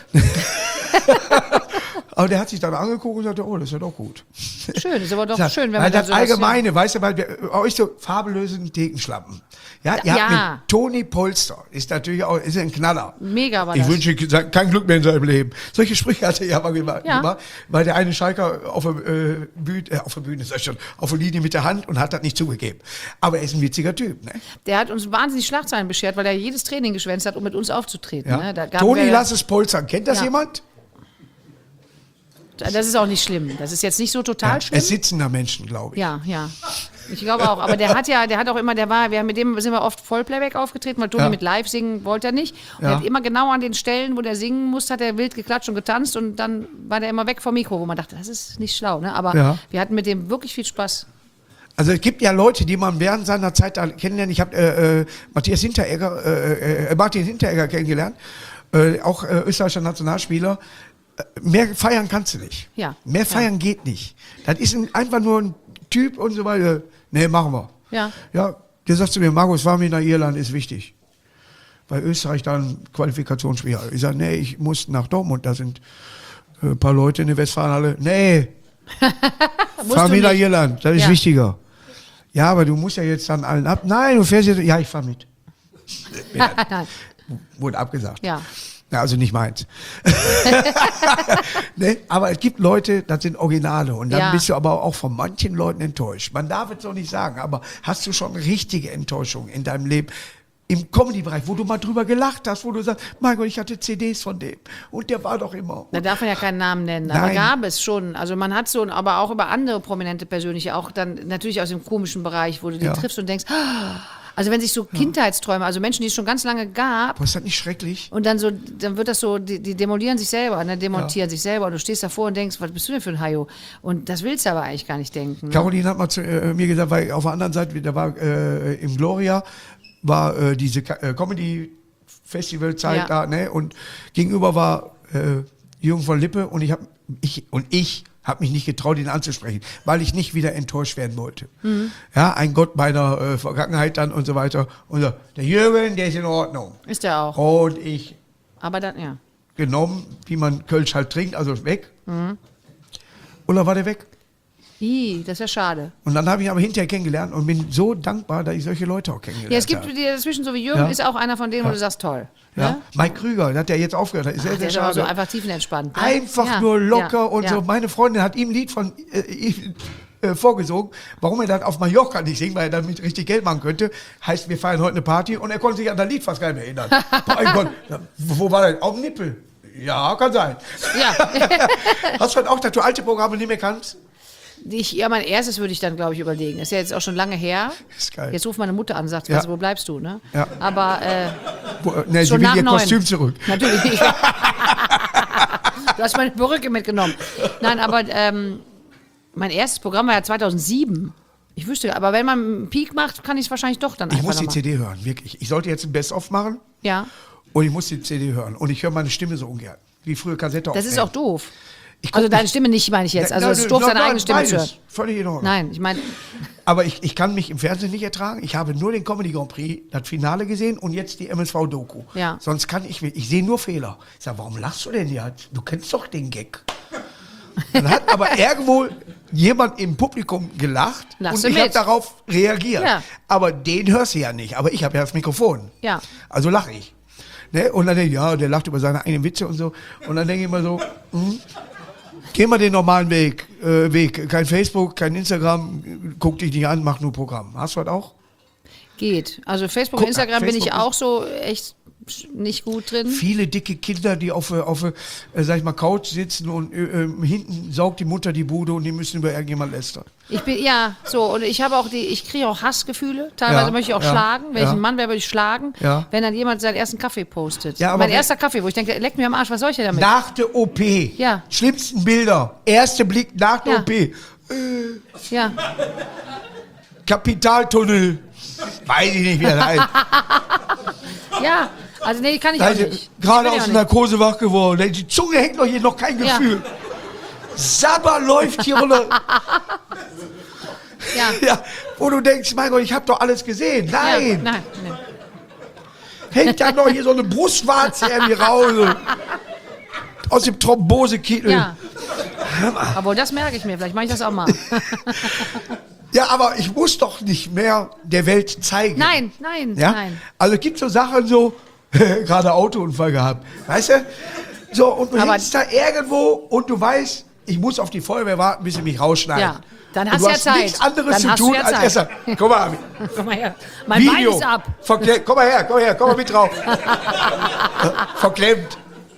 B: Aber der hat sich dann angeguckt und sagte, oh, das ist ja doch gut.
C: Schön, ist aber doch
B: Sag,
C: schön, wenn
B: weil
C: man dann
B: das
C: sowas
B: Allgemeine, weißt du, weil wir euch so fabellosen Thekenschlappen. Ja, ihr habt mit Toni Polster, ist natürlich auch, ist ein Knaller.
C: Mega war
B: ich
C: das.
B: wünsche ihm kein Glück mehr in seinem Leben. Solche Sprüche hat er ja mal gemacht,
C: Ja.
B: weil der eine Schalker auf der Bühne, sag ich schon, auf der Linie mit der Hand und hat das nicht zugegeben. Aber er ist ein witziger Typ, ne?
C: Der hat uns wahnsinnig Schlagzeilen beschert, weil er jedes Training geschwänzt hat, um mit uns aufzutreten.
B: Ja.
C: Ne? Da gaben
B: Toni,
C: wir-
B: lass es polstern. Kennt das
C: Ja.
B: jemand?
C: Das ist auch nicht schlimm. Das ist jetzt nicht so total schlimm.
B: Es sitzen da Menschen, glaube ich.
C: Ja, ja. Ich glaube auch. Aber der hat auch immer, mit dem sind wir oft Vollplayback aufgetreten, weil Toni
B: Ja.
C: mit live singen wollte er nicht. Und
B: Ja.
C: er hat immer genau an den Stellen, wo der singen musste, hat er wild geklatscht und getanzt und dann war der immer weg vom Mikro, wo man dachte, das ist nicht schlau. Ne? Aber
B: Ja.
C: wir hatten mit dem wirklich viel Spaß.
B: Also es gibt ja Leute, die man während seiner Zeit da kennenlernt. Ich habe Martin Hinteregger kennengelernt, auch österreichischer Nationalspieler. Mehr feiern kannst du nicht.
C: Ja.
B: Mehr feiern geht nicht. Das ist einfach nur ein Typ und so weiter. Nee, machen wir.
C: Ja.
B: Ja, der sagt zu mir, Markus, fahr mir nach Irland, ist wichtig. Weil Österreich da ein Qualifikationsspiel hat. Ich sage, nee, ich muss nach Dortmund, da sind ein paar Leute in der Westfalenhalle. Nee, fahr mir nach Irland, das ist
C: Ja.
B: wichtiger. Ja, aber du musst ja jetzt dann allen ab. Nein, du fährst jetzt. Ja, ich fahr mit.
C: Nein.
B: Wurde abgesagt.
C: Ja.
B: Ja, also nicht meins. Ne? Aber es gibt Leute, das sind Originale. Und dann
C: Ja.
B: bist du aber auch von manchen Leuten enttäuscht. Man darf es so nicht sagen, aber hast du schon richtige Enttäuschungen in deinem Leben? Im Comedy-Bereich, wo du mal drüber gelacht hast, wo du sagst, mein Gott, ich hatte CDs von dem. Und der war doch immer.
C: Da darf man ja keinen Namen nennen, aber
B: Nein.
C: gab es schon. Also man hat so, aber auch über andere prominente Persönliche, auch dann natürlich aus dem komischen Bereich, wo du den
B: Ja.
C: triffst und denkst, ah, also wenn sich so Kindheitsträume, also Menschen, die es schon ganz lange gab,
B: Boah, ist das nicht schrecklich?
C: und dann wird das so, die demolieren sich selber, ne, demontieren sich selber und du stehst davor und denkst, was bist du denn für ein Hajo? Und das willst du aber eigentlich gar nicht denken. Ne?
B: Caroline hat mal zu mir gesagt, weil auf der anderen Seite, da war im Gloria, war diese Comedy-Festival-Zeit
C: Ja.
B: da, ne? Und gegenüber war Jürgen von Lippe und ich habe mich nicht getraut, ihn anzusprechen, weil ich nicht wieder enttäuscht werden wollte. Ja, ein Gott meiner Vergangenheit dann und so weiter. Und so, der Jürgen, der ist in Ordnung.
C: Ist der auch.
B: Und ich
C: Aber dann, ja.
B: genommen, wie man Kölsch halt trinkt, also weg. Und dann war der weg.
C: Das ist ja schade.
B: Und dann habe ich ihn aber hinterher kennengelernt und bin so dankbar, dass ich solche Leute auch kennengelernt habe.
C: Ja, es gibt dazwischen, so wie Jürgen,
B: Ja.
C: ist auch einer von denen, wo du sagst, toll.
B: Ja.
C: Ne?
B: Mike Krüger, der hat ja jetzt aufgehört. Das ist sehr,
C: Der
B: sehr
C: ist aber
B: schade.
C: so einfach tiefenentspannt. Ne?
B: Einfach
C: Ja,
B: nur locker
C: ja,
B: und
C: ja.
B: so. Meine Freundin hat ihm ein Lied von vorgesungen, warum er das auf Mallorca nicht singt, weil er damit richtig Geld machen könnte. Heißt, wir feiern heute eine Party und er konnte sich an das Lied fast gar nicht mehr erinnern. Mein Gott, wo war das? Auf dem Nippel. Ja, kann sein.
C: Ja.
B: Hast du halt auch, dass du alte Programme nicht mehr kannst?
C: Mein erstes würde ich dann, glaube ich, überlegen. Ist ja jetzt auch schon lange her.
B: Ist geil.
C: Jetzt ruft meine Mutter an und sagt,
B: Ja.
C: wo bleibst du? Ne?
B: Ja.
C: Aber
B: Ne, sie
C: schon
B: will
C: nach
B: ihr
C: 9.
B: Kostüm zurück.
C: Natürlich nicht. Du hast meine Perücke mitgenommen. Nein, aber mein erstes Programm war ja 2007. Ich wüsste, aber wenn man einen Peak macht, kann ich es wahrscheinlich doch dann
B: Ich
C: einfach
B: muss die
C: noch
B: CD hören, wirklich. Ich sollte jetzt ein Best-of machen
C: Ja,
B: und ich muss die CD hören. Und ich höre meine Stimme so ungern. Wie früher Kassette
C: das ist auch doof.
B: Ich guck
C: Also deine
B: nicht-
C: Stimme nicht, meine ich jetzt. Also
B: Nein,
C: es ist doof,
B: nein,
C: seine
B: nein,
C: eigene Stimme zu
B: beides.
C: hören.
B: Völlig in Ordnung.
C: Nein, ich meine,
B: Aber ich kann mich im Fernsehen nicht ertragen. Ich habe nur den Comedy Grand Prix, das Finale gesehen und jetzt die MSV-Doku.
C: Ja.
B: Sonst kann ich sehe nur Fehler. Ich sage, warum lachst du denn jetzt? Du kennst doch den Gag. Dann hat aber irgendwo jemand im Publikum gelacht
C: Lachst
B: und
C: du
B: ich habe
C: mit.
B: darauf reagiert.
C: Ja.
B: Aber den hörst du ja nicht. Aber ich habe ja das Mikrofon.
C: Ja.
B: Also lache ich. Ne? Und dann denke ich, ja, der lacht über seine eigenen Witze und so. Und dann denke ich immer so, geh mal den normalen Weg. Kein Facebook, kein Instagram, guck dich nicht an, mach nur Programm. Hast du das auch?
C: geht. Also Facebook
B: Guck,
C: und Instagram bin ich
B: Facebook
C: auch so echt nicht gut drin.
B: Viele dicke Kinder, die auf sag ich mal, Couch sitzen und hinten saugt die Mutter die Bude und die müssen über irgendjemand lästern.
C: Ich bin, ja, so, und ich habe auch ich kriege auch Hassgefühle. Teilweise
B: Ja,
C: möchte ich auch
B: ja,
C: schlagen. Wenn ich
B: ja.
C: ein Mann wäre, würde ich schlagen.
B: Ja.
C: Wenn dann jemand seinen ersten Kaffee postet.
B: Ja, aber
C: mein
B: wenn-
C: erster Kaffee, wo ich denke, leck mir am Arsch, was soll ich denn damit?
B: Nach der OP.
C: Ja.
B: Schlimmsten Bilder. Erster Blick nach der
C: Ja.
B: OP.
C: Ja.
B: Kapitaltunnel. Weiß ich nicht, wie das heißt.
C: Ja, Also nee, kann ich auch
B: Also,
C: nicht.
B: gerade
C: Ich will
B: aus
C: ja
B: der
C: auch nicht.
B: Narkose wach geworden. Die Zunge hängt noch hier, noch kein
C: Ja.
B: Gefühl. Sabber läuft hier runter.
C: Ja.
B: Ja, wo du denkst, mein Gott, ich habe doch alles gesehen.
C: Ja,
B: Nein,
C: nein.
B: hängt da noch hier so eine Brustwarze irgendwie raus. Aus dem Thrombosekittel.
C: Ja. Aber das merke ich mir. Vielleicht mache ich das auch mal.
B: Ja, aber ich muss doch nicht mehr der Welt zeigen.
C: Nein.
B: Ja? Also es gibt so Sachen so, gerade Autounfall gehabt, weißt du? So, und du
C: Aber-
B: hängst da irgendwo und du weißt, ich muss auf die Feuerwehr warten, bis sie mich rausschneiden.
C: Ja, dann
B: Und
C: hast
B: du
C: du ja
B: hast
C: Zeit.
B: nichts anderes
C: Dann
B: zu
C: hast du
B: tun,
C: ja
B: als
C: Zeit.
B: Essen. Guck mal,
C: Komm mal her. Mein Bein
B: Video.
C: ist ab.
B: Komm mal her, komm mal mit drauf. Verklemmt.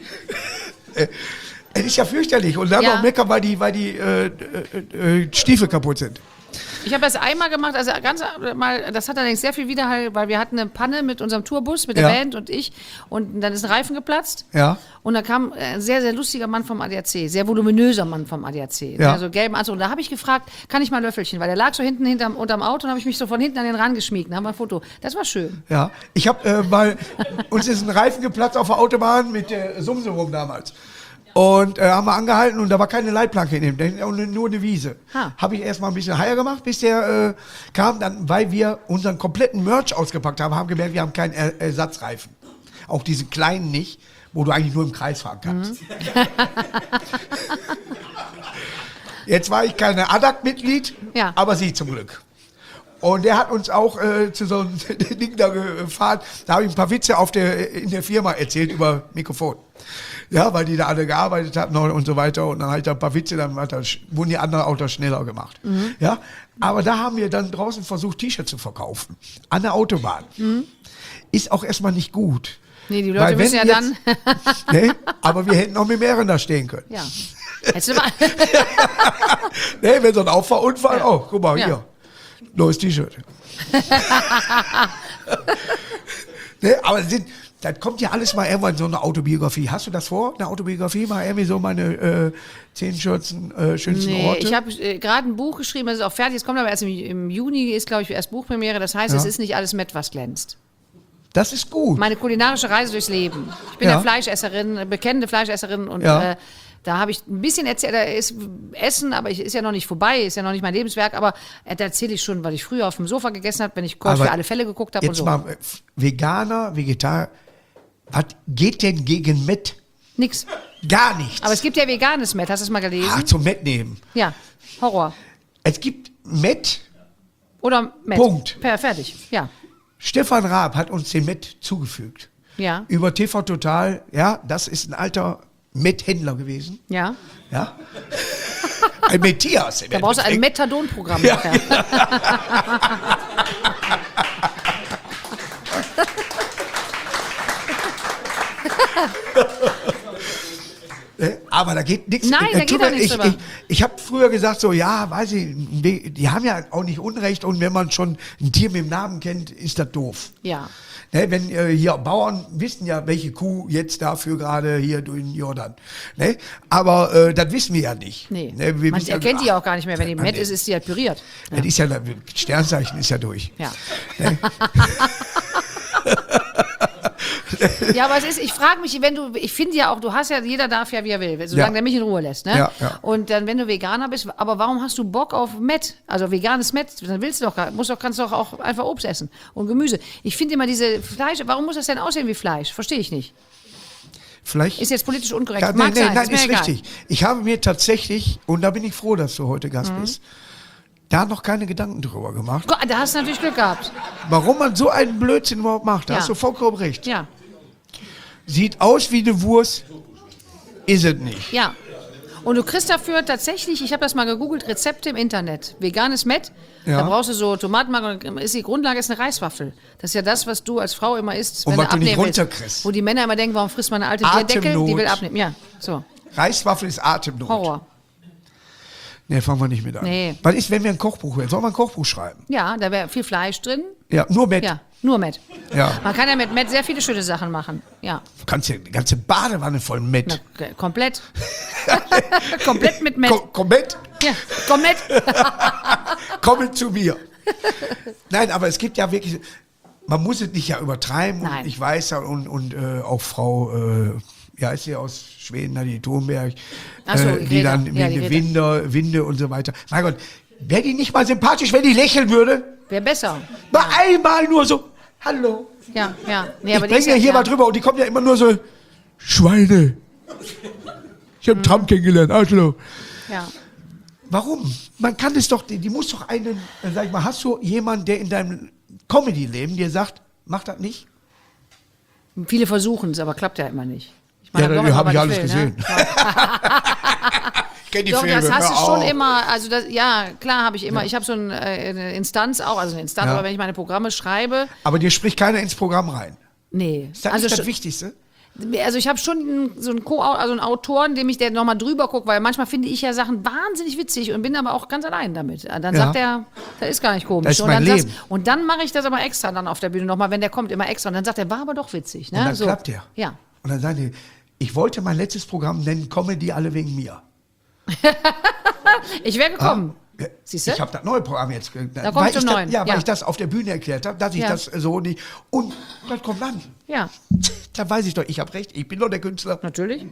B: Es ist ja fürchterlich. Und dann
C: Ja.
B: noch meckern, weil die Stiefel kaputt sind.
C: Ich habe das einmal gemacht, also ganz mal, das hat allerdings sehr viel Widerhall, weil wir hatten eine Panne mit unserem Tourbus, mit der
B: Ja.
C: Band und ich, und dann ist ein Reifen geplatzt.
B: Ja.
C: Und da kam ein sehr, sehr lustiger Mann vom ADAC, sehr voluminöser Mann vom ADAC,
B: Ja.
C: also gelben Anzug. Und da habe ich gefragt, kann ich mal Löffelchen, weil der lag so hinten unterm Auto und habe ich mich so von hinten an den Rand geschmiegt, da haben wir ein Foto. Das war schön.
B: Ja, ich habe mal, uns ist ein Reifen geplatzt auf der Autobahn mit der Sumsumum damals. Und haben wir angehalten und da war keine Leitplanke in dem, nur eine Wiese.
C: Ha.
B: Habe ich erstmal ein bisschen heier gemacht, bis der kam, dann, weil wir unseren kompletten Merch ausgepackt haben, haben gemerkt, wir haben keinen Ersatzreifen. Auch diese kleinen nicht, wo du eigentlich nur im Kreis fahren kannst. Jetzt war ich keine ADAC-Mitglied,
C: Ja.
B: aber sie zum Glück. Und der hat uns auch zu so einem Ding da gefahren. Da habe ich ein paar Witze in der Firma erzählt über Mikrofon. Ja, weil die da alle gearbeitet hatten und so weiter. Und dann habe ich da ein paar Witze, dann wurden die anderen Autos schneller gemacht. Ja, aber da haben wir dann draußen versucht, T-Shirts zu verkaufen. An der Autobahn. Ist auch erstmal nicht gut.
C: Nee, die
B: Weil
C: Leute müssen ja
B: wenn
C: dann.
B: Nee, aber wir hätten auch mit mehreren da stehen können.
C: Ja. Hättest du mal.
B: Nee, wenn so ein Auffahrunfall,
C: Ja.
B: oh, guck mal,
C: Ja.
B: hier. Neues T-Shirt. Nee, aber das kommt ja alles mal irgendwann so eine Autobiografie. Hast du das vor, eine Autobiografie? Mal irgendwie so meine 10 schönsten
C: Nee,
B: Orte?
C: ich habe gerade ein Buch geschrieben, das ist auch fertig. Es kommt aber erst im Juni, ist glaube ich erst Buchpremiere. Das heißt,
B: Ja.
C: es ist nicht alles Met, was glänzt.
B: Das ist gut.
C: Meine kulinarische Reise durchs Leben. Ich bin
B: Ja.
C: ja Fleischesserin, bekennende Fleischesserin und
B: Ja.
C: da habe ich ein bisschen erzählt, da ist Essen, aber ist ja noch nicht vorbei, ist ja noch nicht mein Lebenswerk, aber da erzähle ich schon, was ich früher auf dem Sofa gegessen habe, wenn ich Gold
B: Aber
C: für alle Fälle geguckt habe und
B: Jetzt
C: so.
B: mal, Veganer, Vegetarier, was geht denn gegen Met?
C: Nix.
B: Gar nichts.
C: Aber es gibt ja veganes Met, hast du es mal gelesen?
B: Zum Met nehmen.
C: Ja, Horror.
B: Es gibt Met.
C: Oder Met.
B: Punkt.
C: Fertig, ja.
B: Stefan Raab hat uns den Met zugefügt.
C: Ja,
B: Über TV Total, ja, das ist ein alter Met-Händler gewesen.
C: ja.
B: Ja. Ein Metias.
C: Da brauchst du ein Methadon-Programm.
B: Ja.
C: nachher.
B: Aber da geht nichts.
C: Nein, da geht auch nichts drüber.
B: Ich habe früher gesagt, so, ja, weiß ich, die haben ja auch nicht Unrecht und wenn man schon ein Tier mit dem Namen kennt, ist das doof.
C: Ja.
B: Ne, wenn hier Bauern wissen ja, welche Kuh jetzt dafür gerade hier durch den Jordan. Ne? Aber das wissen wir ja nicht.
C: Nee.
B: Ne, wir
C: Man
B: wissen
C: erkennt die
B: ja
C: ja auch gar nicht mehr. Wenn die Met ist, ist die halt püriert.
B: Das ist ja, das Sternzeichen ist ja durch.
C: Ja. Ja, aber es ist, ich frage mich, ich finde ja auch, du hast ja, jeder darf ja, wie er will, solange
B: Ja.
C: der mich in Ruhe lässt, ne?
B: Ja, ja.
C: Und dann, wenn du Veganer bist, aber warum hast du Bock auf Met? Also veganes Met, dann kannst du doch auch einfach Obst essen und Gemüse. Ich finde immer diese Fleisch, warum muss das denn aussehen wie Fleisch? Verstehe ich nicht.
B: Vielleicht.
C: Ist jetzt politisch unkorrekt.
B: Ja,
C: Mag sein,
B: nein,
C: ist mir
B: ist
C: egal.
B: richtig. Ich habe mir tatsächlich, und da bin ich froh, dass du heute Gast
C: Mhm.
B: bist, da noch keine Gedanken drüber gemacht.
C: Gott, da hast du natürlich Glück gehabt.
B: Warum man so einen Blödsinn überhaupt macht, da
C: Ja.
B: hast du vollkommen recht.
C: Ja,
B: Sieht aus wie eine Wurst, ist es nicht.
C: ja. Und du kriegst dafür tatsächlich, ich habe das mal gegoogelt, Rezepte im Internet. Veganes Met,
B: Ja.
C: da brauchst du so Tomatenmark und die Grundlage ist eine Reiswaffel. Das ist ja das, was du als Frau immer isst,
B: Und
C: wenn
B: was
C: du
B: du nicht
C: abnehmen willst.
B: runterkriegst.
C: Wo die Männer immer denken, warum frisst man eine alte Bierdeckel? Die
B: Atemnot.
C: will abnehmen. Ja, so.
B: Reiswaffel ist Atemnot.
C: Horror.
B: Nee, fangen wir nicht mit an.
C: Nee.
B: Was ist, wenn wir ein Kochbuch werden? Sollen wir ein Kochbuch schreiben?
C: Ja, da wäre viel Fleisch drin.
B: Ja, nur mit.
C: Ja, nur Met.
B: Ja.
C: Man kann ja mit Met sehr viele schöne Sachen machen. Ja,
B: Du kannst ja eine ganze Badewanne voll mit.
C: na, komplett. Komplett mit Met.
B: Komm mit,
C: Ja, komplett.
B: komm mit zu mir. Nein, aber es gibt ja wirklich, man muss es nicht ja übertreiben.
C: Nein.
B: Und ich weiß ja, und auch Frau, ja, ist ja aus Schweden, die Thunberg,
C: Ach so,
B: die
C: Greta.
B: dann
C: Ja,
B: wegen
C: die
B: der Winde und so weiter. Mein Gott, wäre die nicht mal sympathisch, wenn die lächeln würde?
C: Wäre besser.
B: Mal einmal nur so, hallo.
C: Ja, ja. Nee,
B: Ich
C: aber die
B: bringe
C: ist
B: ja hier mal drüber und die kommt ja immer nur so, Schweine. Ich habe Trump kennengelernt, Arschloch.
C: Ja.
B: Warum? Man kann es doch, die muss doch einen, sag ich mal, hast du jemanden, der in deinem Comedy-Leben dir sagt, mach das nicht?
C: Viele versuchen es, aber klappt ja immer nicht. Ich
B: Ja,
C: doch
B: da
C: immer,
B: habe
C: was
B: ich alles
C: will,
B: gesehen.
C: Ne?
B: Ich kenn die
C: Doch,
B: Filme,
C: das hast du
B: hör
C: schon
B: auf.
C: immer, also das, ja, klar habe ich immer. Ich habe so eine Instanz auch, also eine Instanz,
B: Ja.
C: aber wenn ich meine Programme schreibe,
B: Aber dir spricht keiner ins Programm rein.
C: nee.
B: Ist das
C: Also
B: nicht das
C: schon-
B: Wichtigste?
C: Also ich habe schon so einen also einen Autoren, der nochmal drüber guckt, weil manchmal finde ich ja Sachen wahnsinnig witzig und bin aber auch ganz allein damit. Dann sagt er, das ist gar nicht komisch.
B: Das ist
C: und,
B: mein
C: dann
B: Leben.
C: und dann mache ich das aber extra dann auf der Bühne nochmal, wenn der kommt, immer extra. Und dann sagt er, war aber doch witzig. Ne?
B: Und dann
C: so.
B: klappt der.
C: Ja.
B: Und dann sagen die, ich wollte mein letztes Programm nennen, Comedy alle wegen mir.
C: Ich wäre gekommen.
B: Ja,
C: Siehst du?
B: Ich habe das neue Programm jetzt. Da
C: kommt zum Neuen.
B: Ja, weil
C: Ja.
B: ich das auf der Bühne erklärt habe, dass ich
C: Ja.
B: das so nicht. Und das kommt an.
C: Ja,
B: Da weiß ich doch, ich habe recht, ich bin doch der Künstler.
C: natürlich.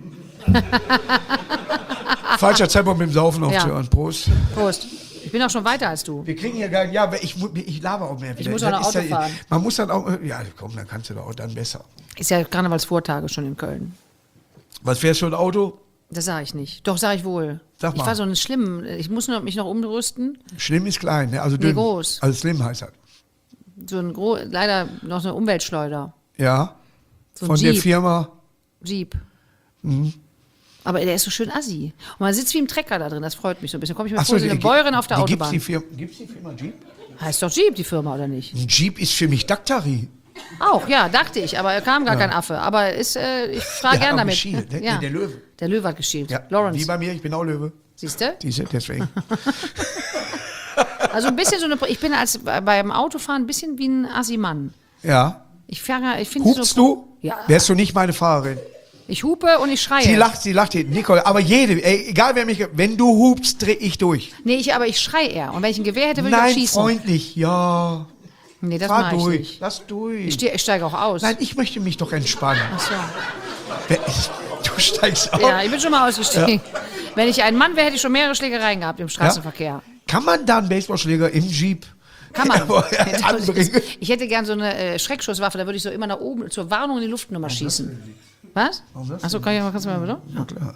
B: Falscher Zeitpunkt mit dem Saufen aufzuhören. Prost.
C: Prost. Ich bin auch schon weiter als du.
B: Wir kriegen hier gar ja, aber ich laber auch mehr wieder.
C: Ich muss auch noch
B: Das ist
C: Auto fahren.
B: Man muss dann auch, ja komm, dann kannst du doch auch dann besser.
C: Ist ja Karnevalsvortage schon in Köln.
B: Was fährst du für ein Auto?
C: Das sage ich nicht. Doch, sage ich wohl.
B: Sag mal.
C: Ich war so ein Schlimm. Ich muss mich noch umrüsten.
B: Schlimm ist klein, ne? Also dünn.
C: groß.
B: Also slim heißt das.
C: So ein leider noch so eine Umweltschleuder.
B: Ja.
C: So ein
B: Von der
C: Jeep.
B: Firma.
C: Jeep. Aber der ist so schön assi. Und man sitzt wie im Trecker da drin, das freut mich so ein bisschen. Komme ich mir vor, wie eine Bäuerin auf der Autobahn.
B: Gibt's die Firma Jeep?
C: Heißt doch Jeep, die Firma, oder nicht?
B: Ein Jeep ist für mich Daktari.
C: Auch, ja, dachte ich, aber kam gar kein Affe. Aber ich fahre gern
B: aber
C: damit.
B: geschielt, ne?
C: Ja.
B: Nee, der Löwe.
C: Der Löwe hat geschielt.
B: Ja.
C: Lawrence.
B: Wie bei mir, ich bin auch Löwe.
C: Siehst du?
B: Deswegen.
C: Also ein bisschen so eine. Ich bin beim Autofahren ein bisschen wie ein Assi-Mann.
B: Ja.
C: Ich finde
B: Hupst du?
C: Ja.
B: Wärst du nicht meine Fahrerin?
C: Ich hupe und ich schreie.
B: Sie lacht hier. Nicole, aber egal wer mich, wenn du hupst, dreh ich durch.
C: Nee, aber ich schreie eher. Und wenn ich ein Gewehr hätte, würde ich auch
B: Nein,
C: schießen.
B: freundlich, ja.
C: Nee, das
B: Fahr
C: mache ich
B: durch,
C: nicht.
B: lass durch.
C: Ich steige auch aus.
B: Nein, ich möchte mich doch entspannen.
C: Ach so.
B: Du steigst auf.
C: Ja, ich bin schon mal ausgestiegen. Wenn ich ein Mann wäre, hätte ich schon mehrere Schlägereien gehabt im Straßenverkehr.
B: Kann man da einen Baseballschläger im Jeep
C: Kann man.
B: anbringen?
C: Ich hätte gern so eine Schreckschusswaffe, da würde ich so immer nach oben zur Warnung in die Luft nochmal schießen. Was? Achso, kannst du mal bitte?
B: Ja, klar.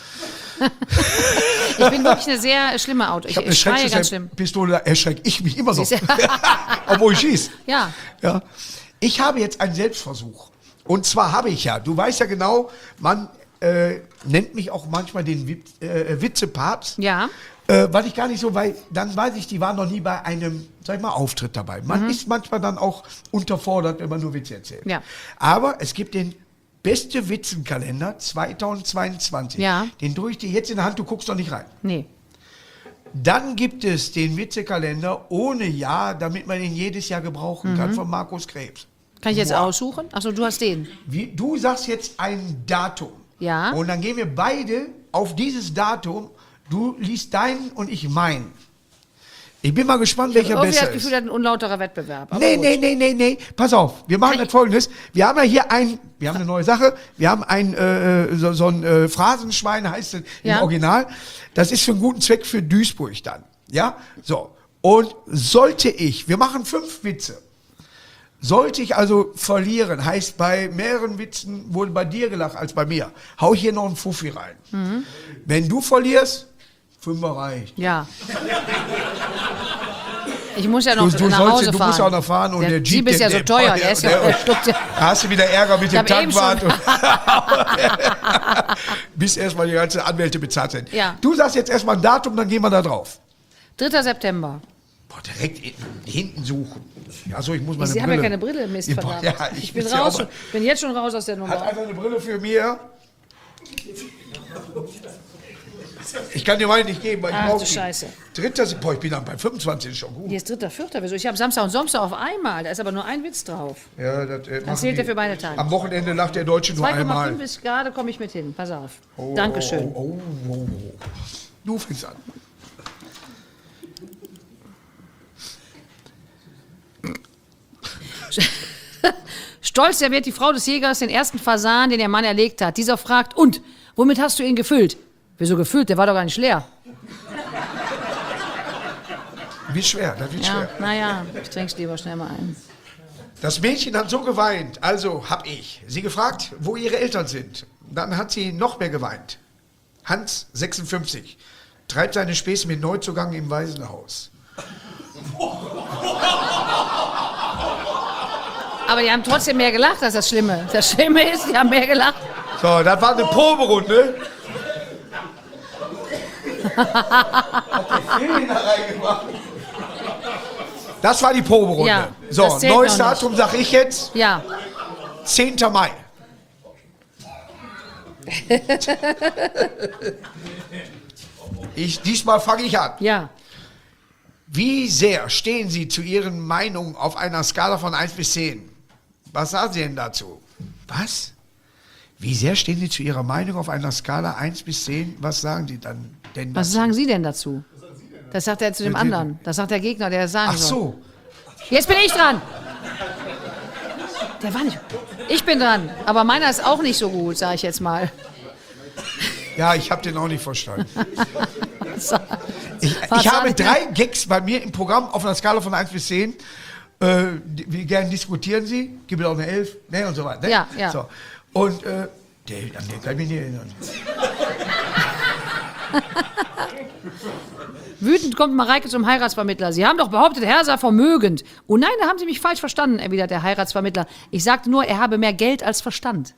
C: Ich bin wirklich eine sehr schlimme Auto.
B: Ich habe eine
C: Ich schreie ganz schlimm.
B: Schreckschusspistole, da erschrecke ich mich immer so.
C: Siehst du?
B: Obwohl ich schieße.
C: Ja.
B: Ja. Ich habe jetzt einen Selbstversuch. Und zwar habe ich ja, du weißt ja genau, man nennt mich auch manchmal den Witzepapst.
C: Ja.
B: Weil ich gar nicht so, weil dann weiß ich, die waren noch nie bei einem, sag ich mal, Auftritt dabei. Man ist manchmal dann auch unterfordert, wenn man nur Witze erzählt.
C: Ja.
B: Aber es gibt den Beste Witzenkalender 2022.
C: Ja.
B: Den drücke ich dir jetzt in der Hand, du guckst doch nicht rein.
C: Nee.
B: Dann gibt es den Witzekalender ohne Jahr, damit man ihn jedes Jahr gebrauchen kann, von Markus Krebs.
C: Kann ich jetzt
B: Wow.
C: aussuchen? Achso, du hast den.
B: Du sagst jetzt ein Datum.
C: Ja.
B: Und dann gehen wir beide auf dieses Datum. Du liest deinen und ich meinen. Ich bin mal gespannt, welcher
C: Irgendwie
B: besser
C: das Gefühl,
B: ist.
C: das ist ein unlauterer Wettbewerb. Aber
B: Nee,
C: gut.
B: nee. Pass auf, wir machen das Folgendes. Wir haben ja hier wir haben eine neue Sache. Wir haben so ein Phrasenschwein, heißt es
C: Ja.
B: im Original. Das ist für einen guten Zweck für Duisburg dann. Ja, so. Und wir machen 5 Witze. Sollte ich also verlieren, heißt bei mehreren Witzen wurde bei dir gelacht als bei mir, hau ich hier noch einen Fuffi rein. Wenn du verlierst, 5er reicht.
C: Ja. Ich muss ja noch
B: Du
C: nach Hause fahren.
B: musst auch noch fahren und der Jeep
C: Jeep ist ja so teuer. Der ist ja, schluckt ja.
B: Da hast du wieder Ärger mit dem
C: hab eben
B: Tankwart. Bis erstmal die ganzen Anwälte bezahlt sind.
C: Ja.
B: Du sagst jetzt erstmal ein Datum, dann gehen wir da drauf.
C: 3. September.
B: Boah, direkt hinten suchen. Achso, ich muss meine
C: Ich
B: Brille.
C: habe ja keine Brille, Mist,
B: Ja,
C: verdammt.
B: Ja,
C: ich bin
B: muss ja
C: raus.
B: auch mal-
C: Ich bin jetzt schon raus aus der
B: Hat
C: Nummer.
B: einer eine Brille für mir? Ich kann dir meine nicht geben, weil ich
C: Ach,
B: brauche
C: du
B: die.
C: Scheiße.
B: 3. Boah, ich bin dann bei 25 ist schon gut.
C: Hier ist 3., 4. Wieso? Ich habe Samstag und Sonntag auf einmal. Da ist aber nur ein Witz drauf.
B: Ja, das machen
C: zählt
B: die.
C: ja für beide Tage.
B: Am Wochenende lacht der Deutsche nur
C: 2,5
B: einmal.
C: bis gerade komme ich mit hin. Pass auf. Dankeschön.
B: Oh. Du fängst an.
C: Stolz serviert die Frau des Jägers den ersten Fasan, den ihr Mann erlegt hat. Dieser fragt, und, womit hast du ihn gefüllt? Wieso gefüllt? Der war doch gar nicht leer.
B: Wie schwer, das wird schwer.
C: Naja, ich trink's lieber schnell mal ein.
B: Das Mädchen hat so geweint, also hab ich sie gefragt, wo ihre Eltern sind. Dann hat sie noch mehr geweint. Hans, 56, treibt seine Späße mit Neuzugang im Waisenhaus.
C: Aber die haben trotzdem mehr gelacht, das ist das Schlimme. Das Schlimme ist, die haben mehr gelacht.
B: So, das war eine Proberunde. Das war die Proberunde.
C: Ja,
B: so,
C: das zählt
B: neues
C: noch
B: Datum sag ich jetzt.
C: Ja.
B: 10. Mai. Diesmal fange ich an.
C: Ja.
B: Wie sehr stehen Sie zu Ihren Meinungen auf einer Skala von 1 bis 10? Was sagen Sie denn dazu? Was? Wie sehr stehen Sie zu Ihrer Meinung auf einer Skala 1 bis 10? Was sagen Sie dann denn dazu?
C: Was sagen Sie denn dazu? Das sagt er zu dem anderen. Das sagt der Gegner, der es sagen soll.
B: Ach so.
C: Jetzt bin ich dran. Der war nicht. Ich bin dran. Aber meiner ist auch nicht so gut, sage ich jetzt mal.
B: Ja, ich habe den auch nicht verstanden.
C: So.
B: Ich habe 3 Gags bei mir im Programm auf einer Skala von 1 bis 10. Wie gern diskutieren Sie? Gibt es auch eine 11? Ne, und so weiter. Ne?
C: Ja, ja.
B: So. Und an den kann ich mich nicht erinnern.
C: Wütend kommt Mareike zum Heiratsvermittler. Sie haben doch behauptet, Herr sei vermögend. Oh nein, da haben Sie mich falsch verstanden, erwidert der Heiratsvermittler. Ich sagte nur, er habe mehr Geld als Verstand.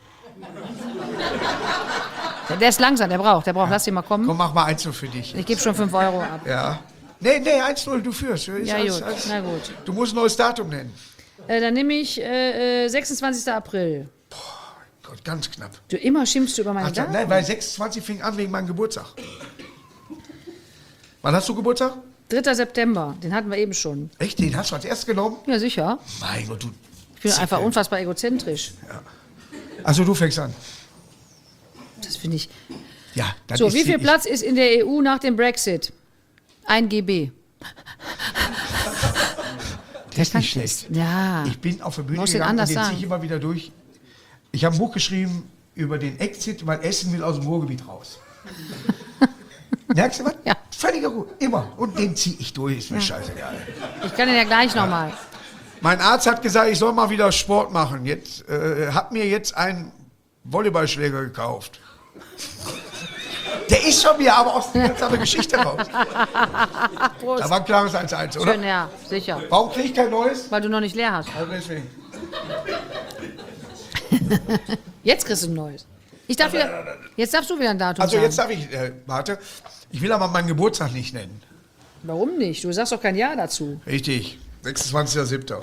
C: Der ist langsam, der braucht. Lass ihn mal kommen.
B: Komm, mach mal 1 für dich.
C: Ich gebe schon 5 Euro ab.
B: Ja. Nee, 1-0, du führst.
C: Ja, gut. Na gut.
B: Du musst ein neues Datum nennen.
C: Dann nehme ich 26. April.
B: Gott, ganz knapp.
C: Du immer schimpfst du über meine
B: Ach,
C: Daten.
B: nein, weil 26 fing an wegen meinem Geburtstag. Wann hast du Geburtstag?
C: 3. September, den hatten wir eben schon.
B: Echt? Den hast du als erstes genommen?
C: Ja, sicher.
B: Mein Gott, du...
C: Ich bin einfach unfassbar egozentrisch.
B: Also du fängst an.
C: Das finde ich...
B: Ja, dann
C: So,
B: ist
C: wie viel
B: sie-
C: Platz ist in der EU nach dem Brexit? 1 GB.
B: Das ist nicht schlecht.
C: Ja.
B: Ich bin auf der Bühne
C: Musst du
B: gegangen und
C: anders
B: den ziehe
C: sagen.
B: ich immer wieder durch. Ich habe ein Buch geschrieben über den Exit, weil Essen will aus dem Ruhrgebiet raus. Merkst du was?
C: Ja.
B: Völliger Ruhe, immer. Und den ziehe ich durch, ist mir scheißegal.
C: Ich kann den ja gleich nochmal.
B: Mein Arzt hat gesagt, ich soll mal wieder Sport machen. Jetzt hat mir jetzt einen Volleyballschläger gekauft. Der ist schon wieder, aber aus einer ganz anderen Geschichte raus.
C: Prost.
B: Da war ein klares 1-1, oder?
C: Schön, ja, sicher.
B: Warum kriege ich kein neues?
C: Weil du noch nicht leer hast.
B: Also deswegen.
C: Jetzt kriegst du ein neues. Jetzt darfst du wieder ein Datum
B: Also
C: sagen.
B: jetzt darf ich, warte, ich will aber meinen Geburtstag nicht nennen.
C: Warum nicht? Du sagst doch kein Ja dazu.
B: Richtig, 26.07.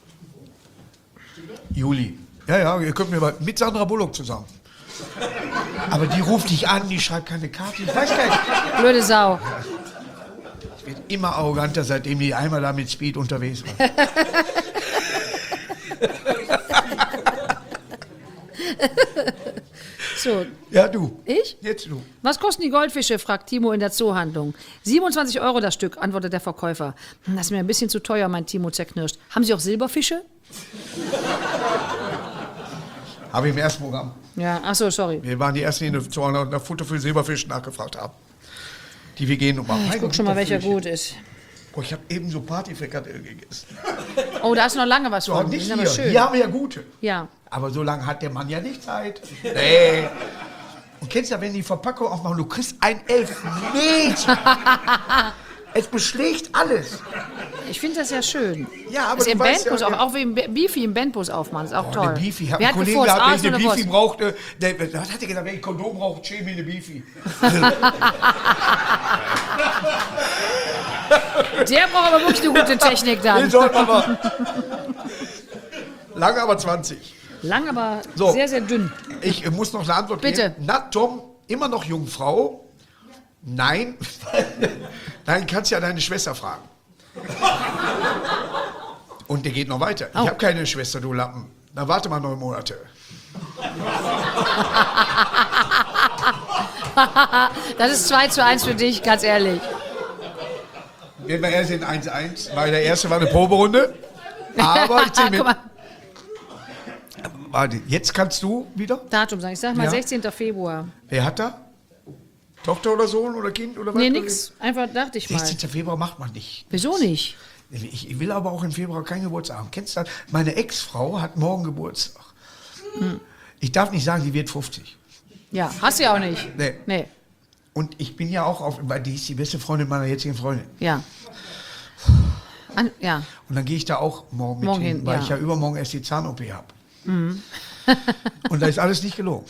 B: Juli. Ja, ihr könnt mir mal mit Sandra Bullock zusammen. Aber die ruft dich an, die schreibt keine Karte. Ich weiß gar nicht.
C: Blöde Sau.
B: Ich werde immer arroganter, seitdem die einmal da mit Speed unterwegs war.
C: So,
B: Ja, du.
C: ich?
B: Jetzt du.
C: Was kosten die Goldfische? Fragt Timo in der Zoohandlung. 27 Euro das Stück, antwortet der Verkäufer. Das ist mir ein bisschen zu teuer, mein Timo zerknirscht. Haben Sie auch Silberfische?
B: Habe ich im ersten Programm.
C: Ja, ach so, sorry.
B: Wir waren die Ersten, die nach Futter für Silberfisch nachgefragt haben. Die wir gehen nochmal.
C: Ich guck schon mal, welcher gut ist.
B: Oh, ich habe eben so Partyfrikadelle gegessen.
C: Oh, da ist noch lange was
B: So,
C: von. Die
B: nicht
C: sind
B: hier.
C: aber schön.
B: Hier haben wir ja gute.
C: Ja.
B: Aber so lange hat der Mann ja nicht Zeit. Nee. Und kennst du ja, wenn die Verpackung aufmachen, du kriegst ein Elfmeter. Es beschlägt alles.
C: Ich finde das ja schön.
B: Ja, aber
C: Das
B: du
C: im
B: weißt
C: Bandbus
B: ja,
C: auch wie im Beefy im Bandbus aufmachen, ist auch
B: Oh,
C: toll.
B: eine Beefy. Ich habe
C: Wer
B: einen
C: hat
B: Kollegen
C: gefurzt?
B: gehabt,
C: Arsch
B: der eine
C: oder
B: Beefy
C: Wurst?
B: brauchte. Was hat er gesagt, wenn ich Kondom brauche, schäme mir eine Beefy.
C: Der braucht aber wirklich eine gute Technik
B: Den
C: dann.
B: sollten wir mal. Lang aber 20.
C: Lang, aber
B: So.
C: sehr, sehr dünn.
B: Ich muss noch eine Antwort
C: Bitte.
B: geben. Na, Tom, immer noch Jungfrau? Nein. Nein, kannst ja deine Schwester fragen. Und der geht noch weiter.
C: Oh.
B: Ich habe keine Schwester, du Lappen. Na, warte mal 9 Monate.
C: Das ist 2:1 für dich, ganz ehrlich.
B: Gehen wir erst in 1-1, weil der erste war eine Proberunde. Aber ich zähle
C: Guck
B: mit.
C: mal.
B: Warte, jetzt kannst du wieder?
C: Datum sagen. Ich sag mal
B: Ja.
C: 16. Februar.
B: Wer hat da? Tochter oder Sohn oder Kind oder was?
C: Nee, nix. Einfach dachte ich mal.
B: 16. Februar macht man nicht.
C: Wieso nicht?
B: Ich will aber auch im Februar keinen Geburtstag haben. Kennst du das? Meine Ex-Frau hat morgen Geburtstag. Ich darf nicht sagen, sie wird 50.
C: Ja, hast du ja auch nicht.
B: Nee. Und ich bin ja auch weil die ist die beste Freundin meiner jetzigen Freundin.
C: Ja. Ja.
B: Und dann gehe ich da auch morgen mit hin, weil ich ja übermorgen erst die Zahn-OP habe. Und da ist alles nicht gelogen.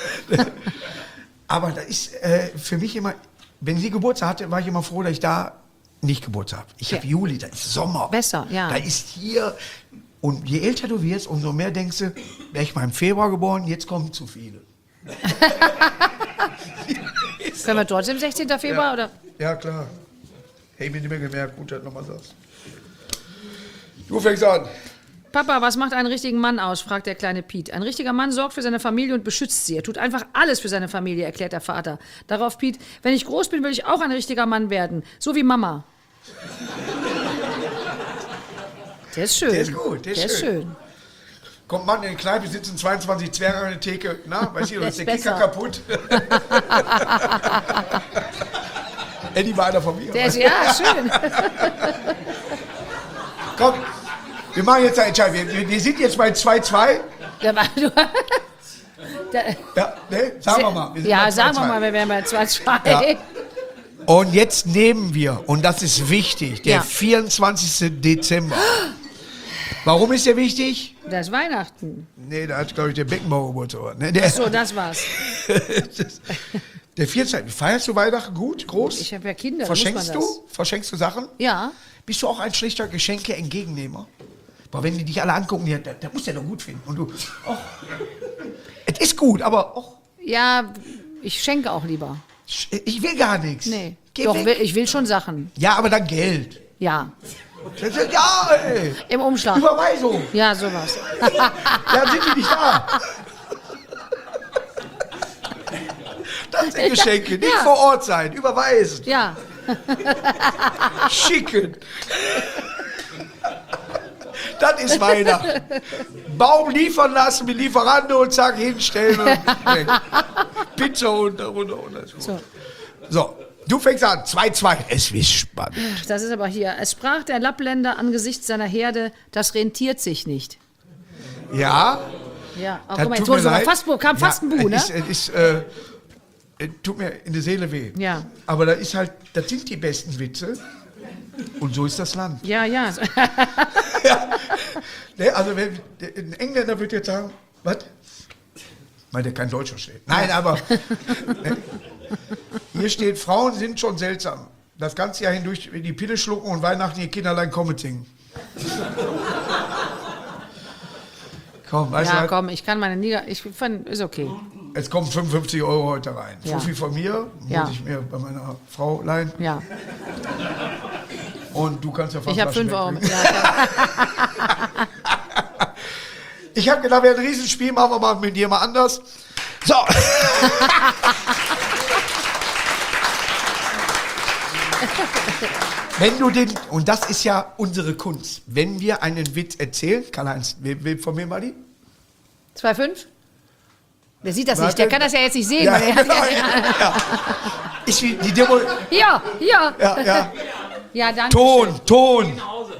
B: Aber da ist für mich immer, wenn sie Geburtstag hatte, war ich immer froh, dass ich da nicht Geburtstag habe. Ich habe Juli, da ist Sommer.
C: Besser, ja.
B: Da ist hier, und je älter du wirst, umso mehr denkst du, wäre ich mal im Februar geboren, jetzt kommen zu viele.
C: Können wir trotzdem 16. Februar, oder?
B: Ja, klar. Hey, mir nicht mehr gemerkt, gut, dass du nochmal sagst. Du fängst an.
C: Papa, was macht einen richtigen Mann aus, fragt der kleine Piet. Ein richtiger Mann sorgt für seine Familie und beschützt sie. Er tut einfach alles für seine Familie, erklärt der Vater. Darauf Piet, wenn ich groß bin, will ich auch ein richtiger Mann werden. So wie Mama. Der ist schön.
B: Der ist gut, der ist schön. Kommt Mann in die Kneipe, sitzen 22 Zwerge an der Theke. Na, weißt du, ist der Kicker kaputt? Eddie war einer von mir.
C: Der ist, ja, schön.
B: Komm, wir machen jetzt eine Entscheidung. Wir sind jetzt bei 2-2.
C: Ja,
B: Ne? Sagen wir mal.
C: Ja, sagen wir mal, wir wären bei 2-2.
B: Ja. Und jetzt nehmen wir, und das ist wichtig, der 24. Dezember. Warum ist der wichtig?
C: Das ist Weihnachten.
B: Nee, da hat, glaube ich, der Beckenbauer Geburtstag. Ne?
C: Ach so, das war's.
B: Der 14. Feierst du Weihnachten gut, groß?
C: Ich habe ja Kinder.
B: Verschenkst du? Verschenkst du Sachen?
C: Ja.
B: Bist du auch ein schlechter Geschenke-Entgegennehmer? Boah, wenn die dich alle angucken, der muss ja doch gut finden. Und du, es ist gut, aber
C: Ja, ich schenke auch lieber.
B: ich will gar nichts.
C: Nee.
B: Geh
C: Doch,
B: weg.
C: ich will schon Sachen.
B: Ja, aber dann Geld.
C: Ja.
B: Ja, ey.
C: Im Umschlag.
B: Überweisung.
C: Ja, sowas.
B: Ja, sind die nicht da. Das sind Geschenke, nicht vor Ort sein, überweisen,
C: Ja.
B: schicken. Das ist Weihnachten. Baum liefern lassen mit Lieferando und zack, hinstellen und weg. Pizza und so, du fängst an, 2-2. Es ist spannend.
C: Das ist aber hier. Es sprach der Lappländer angesichts seiner Herde, das rentiert sich nicht.
B: Ja,
C: Ja, auch
B: das
C: guck mal, jetzt
B: tut
C: wurde
B: mir
C: sogar
B: leid.
C: kam fast ein Bu, ne?
B: Es tut mir in der Seele weh.
C: Ja.
B: Aber das sind die besten Witze. Und so ist das Land.
C: Ja, ja.
B: Ja. Ne, also ein Engländer würde jetzt sagen, was? Weil der kein Deutscher steht. Nein, aber ne, hier steht, Frauen sind schon seltsam. Das ganze Jahr hindurch die Pille schlucken und Weihnachten ihr Kinderlein Comet singen. Komm, weißt
C: Ja,
B: du,
C: komm, ich kann meine ich fand, ist okay.
B: jetzt kommen 55 € heute rein.
C: Ja.
B: Fuffi von mir,
C: Ja.
B: muss ich mir bei meiner Frau leihen.
C: Ja.
B: Und du kannst ja fast
C: Ich habe 5 Euro.
B: wegkriegen.
C: Ja,
B: Ich habe gedacht, wir haben ein Riesenspiel, machen wir mal mit dir mal anders. So. Wenn du und das ist ja unsere Kunst, wenn wir einen Witz erzählen, Karl-Heinz, wer von mir mal die?
C: 2,5? Der sieht das
B: Warte.
C: nicht, der kann das ja jetzt nicht sehen.
B: Ja,
C: weil er-
B: genau, ja. Ist wie die Demo.
C: Ja, ja.
B: Ja.
C: Ja, danke.
B: Ton.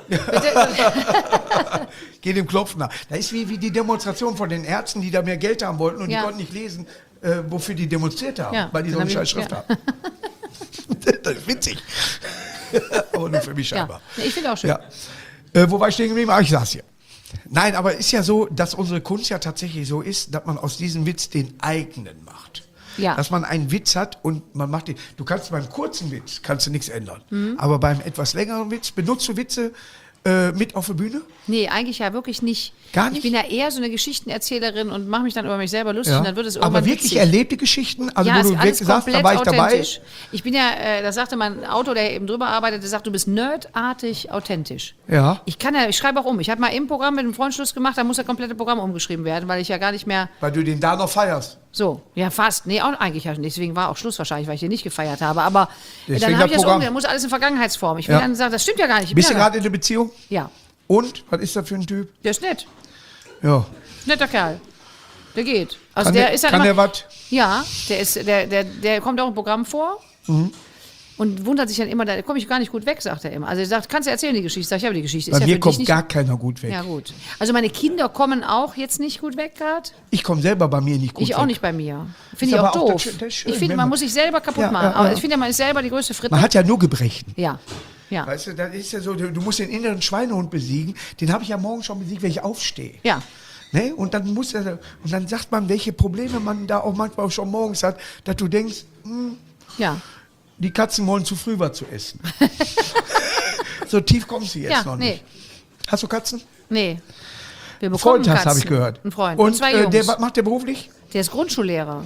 B: Geh dem Klopfen nach. Das ist wie die Demonstration von den Ärzten, die da mehr Geld haben wollten und
C: Ja.
B: die konnten nicht lesen, wofür die demonstriert haben,
C: Ja,
B: weil die so
C: dann
B: eine
C: hab
B: scheiß
C: ich-
B: Schrift
C: ja.
B: haben. Das ist witzig. Aber nur für mich
C: Ja.
B: scheinbar.
C: Ich finde auch schön.
B: Ja. Wo war ich stehen geblieben? Ich saß hier. Nein, aber ist ja so, dass unsere Kunst ja tatsächlich so ist, dass man aus diesem Witz den eigenen macht.
C: Ja.
B: Dass man einen Witz hat und man macht den. Du kannst beim kurzen Witz kannst du nichts ändern.
C: Mhm.
B: Aber beim etwas längeren Witz, benutzt du Witze mit auf der Bühne?
C: Nee, eigentlich ja wirklich nicht.
B: Gar nicht?
C: Ich bin ja eher so eine Geschichtenerzählerin und mache mich dann über mich selber lustig und dann wird es irgendwann
B: Aber wirklich
C: witzig.
B: erlebte Geschichten? Also
C: Ja,
B: wo
C: ist
B: du
C: alles
B: wirklich sagst, da
C: komplett
B: war ich dabei?
C: authentisch. Ich bin ja, das sagte mein Autor, der eben drüber arbeitet, der sagt, du bist nerdartig authentisch.
B: Ja.
C: Ich schreibe auch um. Ich habe mal im Programm mit einem Freund Schluss gemacht, da muss das komplette Programm umgeschrieben werden, weil ich ja gar nicht mehr
B: Weil du den da noch feierst.
C: so, ja fast. Nee, auch eigentlich ja nicht. Deswegen war auch Schluss wahrscheinlich, weil ich den nicht gefeiert habe. Aber
B: Deswegen
C: dann habe ich
B: das
C: das
B: Programm.
C: dann muss alles in Vergangenheitsform. Ich will
B: Ja.
C: dann sagen, das stimmt ja gar nicht. Ich
B: Bist du
C: bin ja
B: gerade in der Beziehung?
C: Ja,
B: Und? Was ist das für ein Typ?
C: der ist nett.
B: Ja.
C: Netter Kerl. Der geht. Also
B: Kann
C: der
B: der-
C: ist ja
B: kann
C: immer,
B: der was?
C: Ja, der kommt auch im Programm vor. Und wundert sich dann immer, da komme ich gar nicht gut weg, sagt er immer. Also er sagt, kannst du erzählen die Geschichte? Sag ich, aber die Geschichte ist
B: Bei
C: ja
B: mir
C: für dich
B: kommt
C: nicht.
B: gar keiner gut weg.
C: Ja, gut. Also meine Kinder kommen auch jetzt nicht gut weg gerade.
B: Ich komme selber bei mir nicht gut
C: Ich
B: weg.
C: auch nicht bei mir.
B: Ist
C: Finde ich
B: aber
C: auch
B: auch
C: doof.
B: das ist schön,
C: Ich finde,
B: wenn
C: man
B: man-
C: muss sich selber kaputt
B: Ja,
C: machen.
B: ja,
C: Aber
B: ja.
C: ich finde, man ist selber die größte Fritte.
B: Man hat ja nur Gebrechen.
C: Ja. Ja.
B: Weißt du, das ist ja so, du musst den inneren Schweinehund besiegen. Den habe ich ja morgen schon besiegt, wenn ich aufstehe.
C: Ja.
B: Ne? Und dann sagt man, welche Probleme man da auch manchmal auch schon morgens hat, dass du denkst,
C: Ja.
B: die Katzen wollen zu früh was zu essen. So tief kommst du jetzt
C: Ja,
B: noch
C: nee.
B: nicht. Hast du Katzen?
C: Nee. Wir bekommen
B: Freund hast,
C: Katzen.
B: habe ich gehört.
C: Ein Freund.
B: Und
C: zwei Jungs.
B: was macht der beruflich?
C: Der ist Grundschullehrer.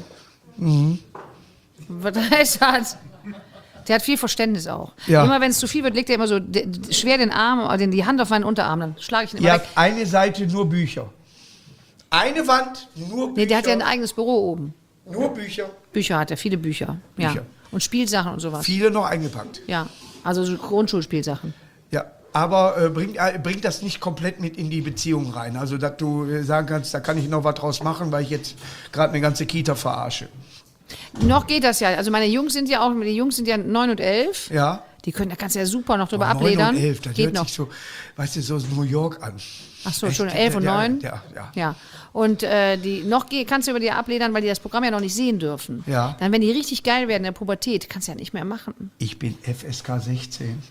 C: Was heißt das? Der hat viel Verständnis auch.
B: Ja.
C: Immer wenn es zu viel wird, legt er immer so schwer den Arm, oder die Hand auf meinen Unterarm, dann schlage ich ihn immer
B: Ihr
C: weg.
B: habt eine Seite nur Bücher. Eine Wand nur Bücher.
C: Nee, der hat ja ein eigenes Büro oben.
B: nur Bücher.
C: Bücher hat er, viele Bücher. Ja.
B: Bücher.
C: Und Spielsachen und sowas.
B: Viele noch eingepackt.
C: Ja. Also so Grundschulspielsachen.
B: Ja, aber bringt das nicht komplett mit in die Beziehung rein. Also, dass du sagen kannst, da kann ich noch was draus machen, weil ich jetzt gerade eine ganze Kita verarsche.
C: Noch geht das ja. Also meine Jungs sind ja auch, die Jungs sind ja 9 und 11.
B: Ja.
C: Die können, da kannst du ja super noch drüber
B: 9
C: abledern.
B: und 11, das
C: Geht
B: hört
C: noch.
B: sich so, weißt du, so aus New York an.
C: Ach so,
B: Echt?
C: schon 11 und 9?
B: Ja.
C: Ja. Und kannst du über die abledern, weil die das Programm ja noch nicht sehen dürfen.
B: Ja.
C: Dann, wenn die richtig geil werden in der Pubertät, kannst du ja nicht mehr machen.
B: Ich bin FSK 16.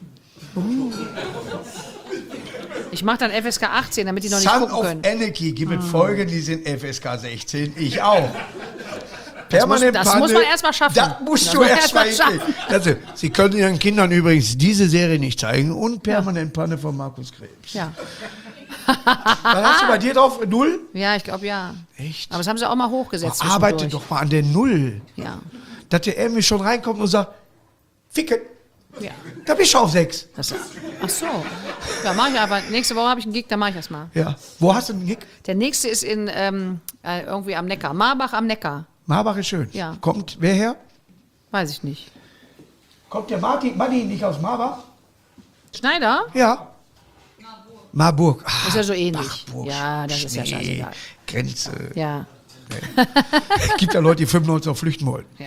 C: Ich mache dann FSK 18, damit die noch nicht
B: Son
C: gucken
B: of
C: können.
B: Anarchy gibt es Folgen, die sind FSK 16. Ich auch.
C: Das muss
B: Panne,
C: man erst mal schaffen.
B: Das musst
C: Das
B: du
C: muss man
B: erst mal
C: erst mal
B: hinkriegen. Also, Sie können Ihren Kindern übrigens diese Serie nicht zeigen und permanent Panne von Markus Krebs.
C: Ja.
B: Was hast du bei dir drauf? 0?
C: Ja, ich glaube ja.
B: Echt?
C: Aber das haben sie auch mal hochgesetzt.
B: Arbeite
C: zwischendurch.
B: doch mal an der 0.
C: Ja.
B: Dass der irgendwie schon reinkommt und sagt, ficken,
C: Ja.
B: da bist du auf 6.
C: Ach so. Ja, mache ich aber. Nächste Woche habe ich einen Gig, da mache ich das mal.
B: Ja. Wo hast du den Gig?
C: Der nächste ist in irgendwie am Neckar. Marbach am Neckar.
B: Marbach ist schön.
C: Ja.
B: Kommt wer her?
C: Weiß ich nicht.
B: Kommt der Manni nicht aus Marbach?
C: Schneider?
B: Ja. Marburg. Ah,
C: Ist ja so ähnlich.
B: Bachburg,
C: Ja, das ist ja
B: Schnee,
C: scheißegal.
B: Grenze.
C: Ja.
B: Es gibt ja Leute, die 95 noch flüchten wollen.
C: Ja.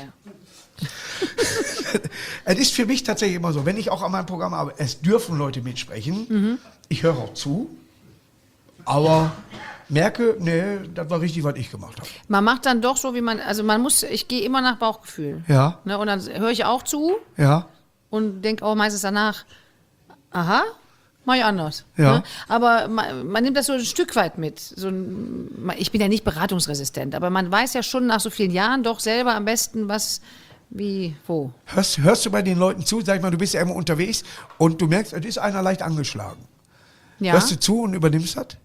B: Es ist für mich tatsächlich immer so, wenn ich auch an meinem Programm arbeite, es dürfen Leute mitsprechen. Ich höre auch zu, aber merke, nee, das war richtig, was ich gemacht habe.
C: Man macht dann doch so, wie man, also man muss, ich gehe immer nach Bauchgefühl.
B: Ja.
C: Ne, und dann höre ich auch zu
B: Ja,
C: und denke auch meistens danach, aha, mach ich anders.
B: Ja.
C: Ne? Aber man nimmt das so ein Stück weit mit. Ich bin ja nicht beratungsresistent, aber man weiß ja schon nach so vielen Jahren doch selber am besten, was, wie, wo.
B: hörst du bei den Leuten zu, sag ich mal, du bist ja immer unterwegs und du merkst, es ist einer leicht angeschlagen.
C: Ja,
B: Hörst du zu und übernimmst das?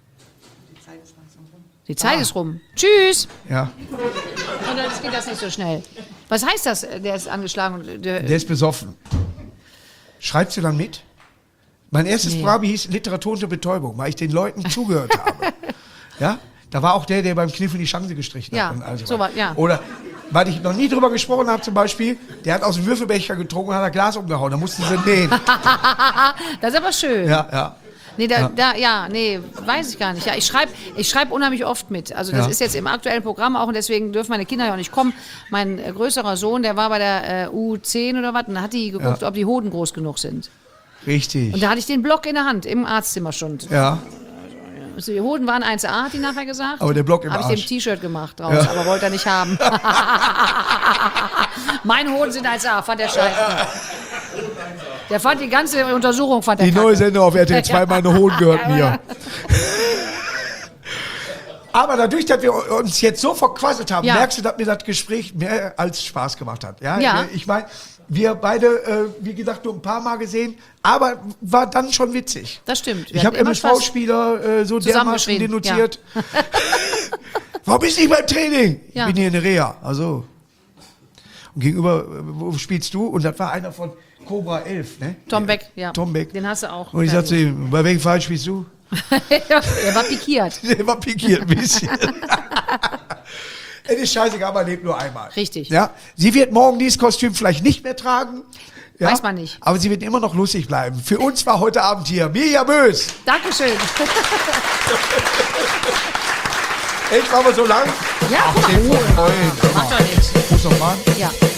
C: die Zeit ist rum. Tschüss!
B: Ja,
C: Und jetzt geht das nicht so schnell. Was heißt das, der ist angeschlagen?
B: der ist besoffen. Schreibst du dann mit? Mein erstes
C: Nee.
B: Programm hieß Literatur unter Betäubung, weil ich den Leuten zugehört habe. Ja, da war auch der beim Kniffel die Chance gestrichen
C: Ja,
B: hat. Und also
C: so was, ja.
B: Oder, weil ich noch nie drüber gesprochen habe, zum Beispiel, der hat aus dem Würfelbecher getrunken und hat ein Glas umgehauen, da mussten sie nähen.
C: Das ist aber schön.
B: Ja.
C: Nee, nee, weiß ich gar nicht. Ja, ich schreib unheimlich oft mit. Also das
B: Ja.
C: ist jetzt im aktuellen Programm auch und deswegen dürfen meine Kinder ja auch nicht kommen. Mein größerer Sohn, der war bei der U10 oder was und da hat die geguckt, ob die Hoden groß genug sind.
B: Richtig.
C: Und da hatte ich den Block in der Hand, im Arztzimmer schon.
B: Ja,
C: Also die Hoden waren 1A, hat die nachher gesagt.
B: Aber der Block im
C: Habe ich
B: Arsch.
C: dem T-Shirt gemacht draus, aber wollte er nicht haben. Meine Hoden sind 1A, fand der scheiße. Der fand die ganze Untersuchung, fand der
B: die
C: kacke.
B: neue Sendung auf RTL 2, meine Hoden gehört mir. Aber dadurch, dass wir uns jetzt so verquasselt haben,
C: Ja.
B: merkst du, dass mir das Gespräch mehr als Spaß gemacht hat. Ja.
C: Ja.
B: Ich meine, wir beide, wie gesagt, nur ein paar Mal gesehen, aber war dann schon witzig.
C: Das stimmt. Wir
B: Ich habe
C: hatten immer Spaß.
B: MSV-Spieler so dermaßen
C: Zusammengeschrien,
B: denunziert. Warum bist du nicht beim Training?
C: Ja.
B: Ich bin hier in der Reha. Also. Und gegenüber, wo spielst du? Und das war einer von Cobra 11, ne?
C: Tom Beck, ja.
B: Tom Beck.
C: Den hast du auch.
B: Und ich sagte zu ihm, bei welchem Verein spielst du?
C: Er war pikiert.
B: Der war pikiert ein bisschen. Es ist scheißegal, man lebt nur einmal.
C: Richtig.
B: Ja? Sie wird morgen dieses Kostüm vielleicht nicht mehr tragen. Ja?
C: Weiß man nicht.
B: Aber sie wird immer noch lustig bleiben. Für uns war heute Abend hier Mirja Bös.
C: Dankeschön.
B: Echt, waren wir so lang?
C: Ja, guck mal.
B: Macht
C: Macht doch nichts.
B: Muss noch mal.
C: Ja.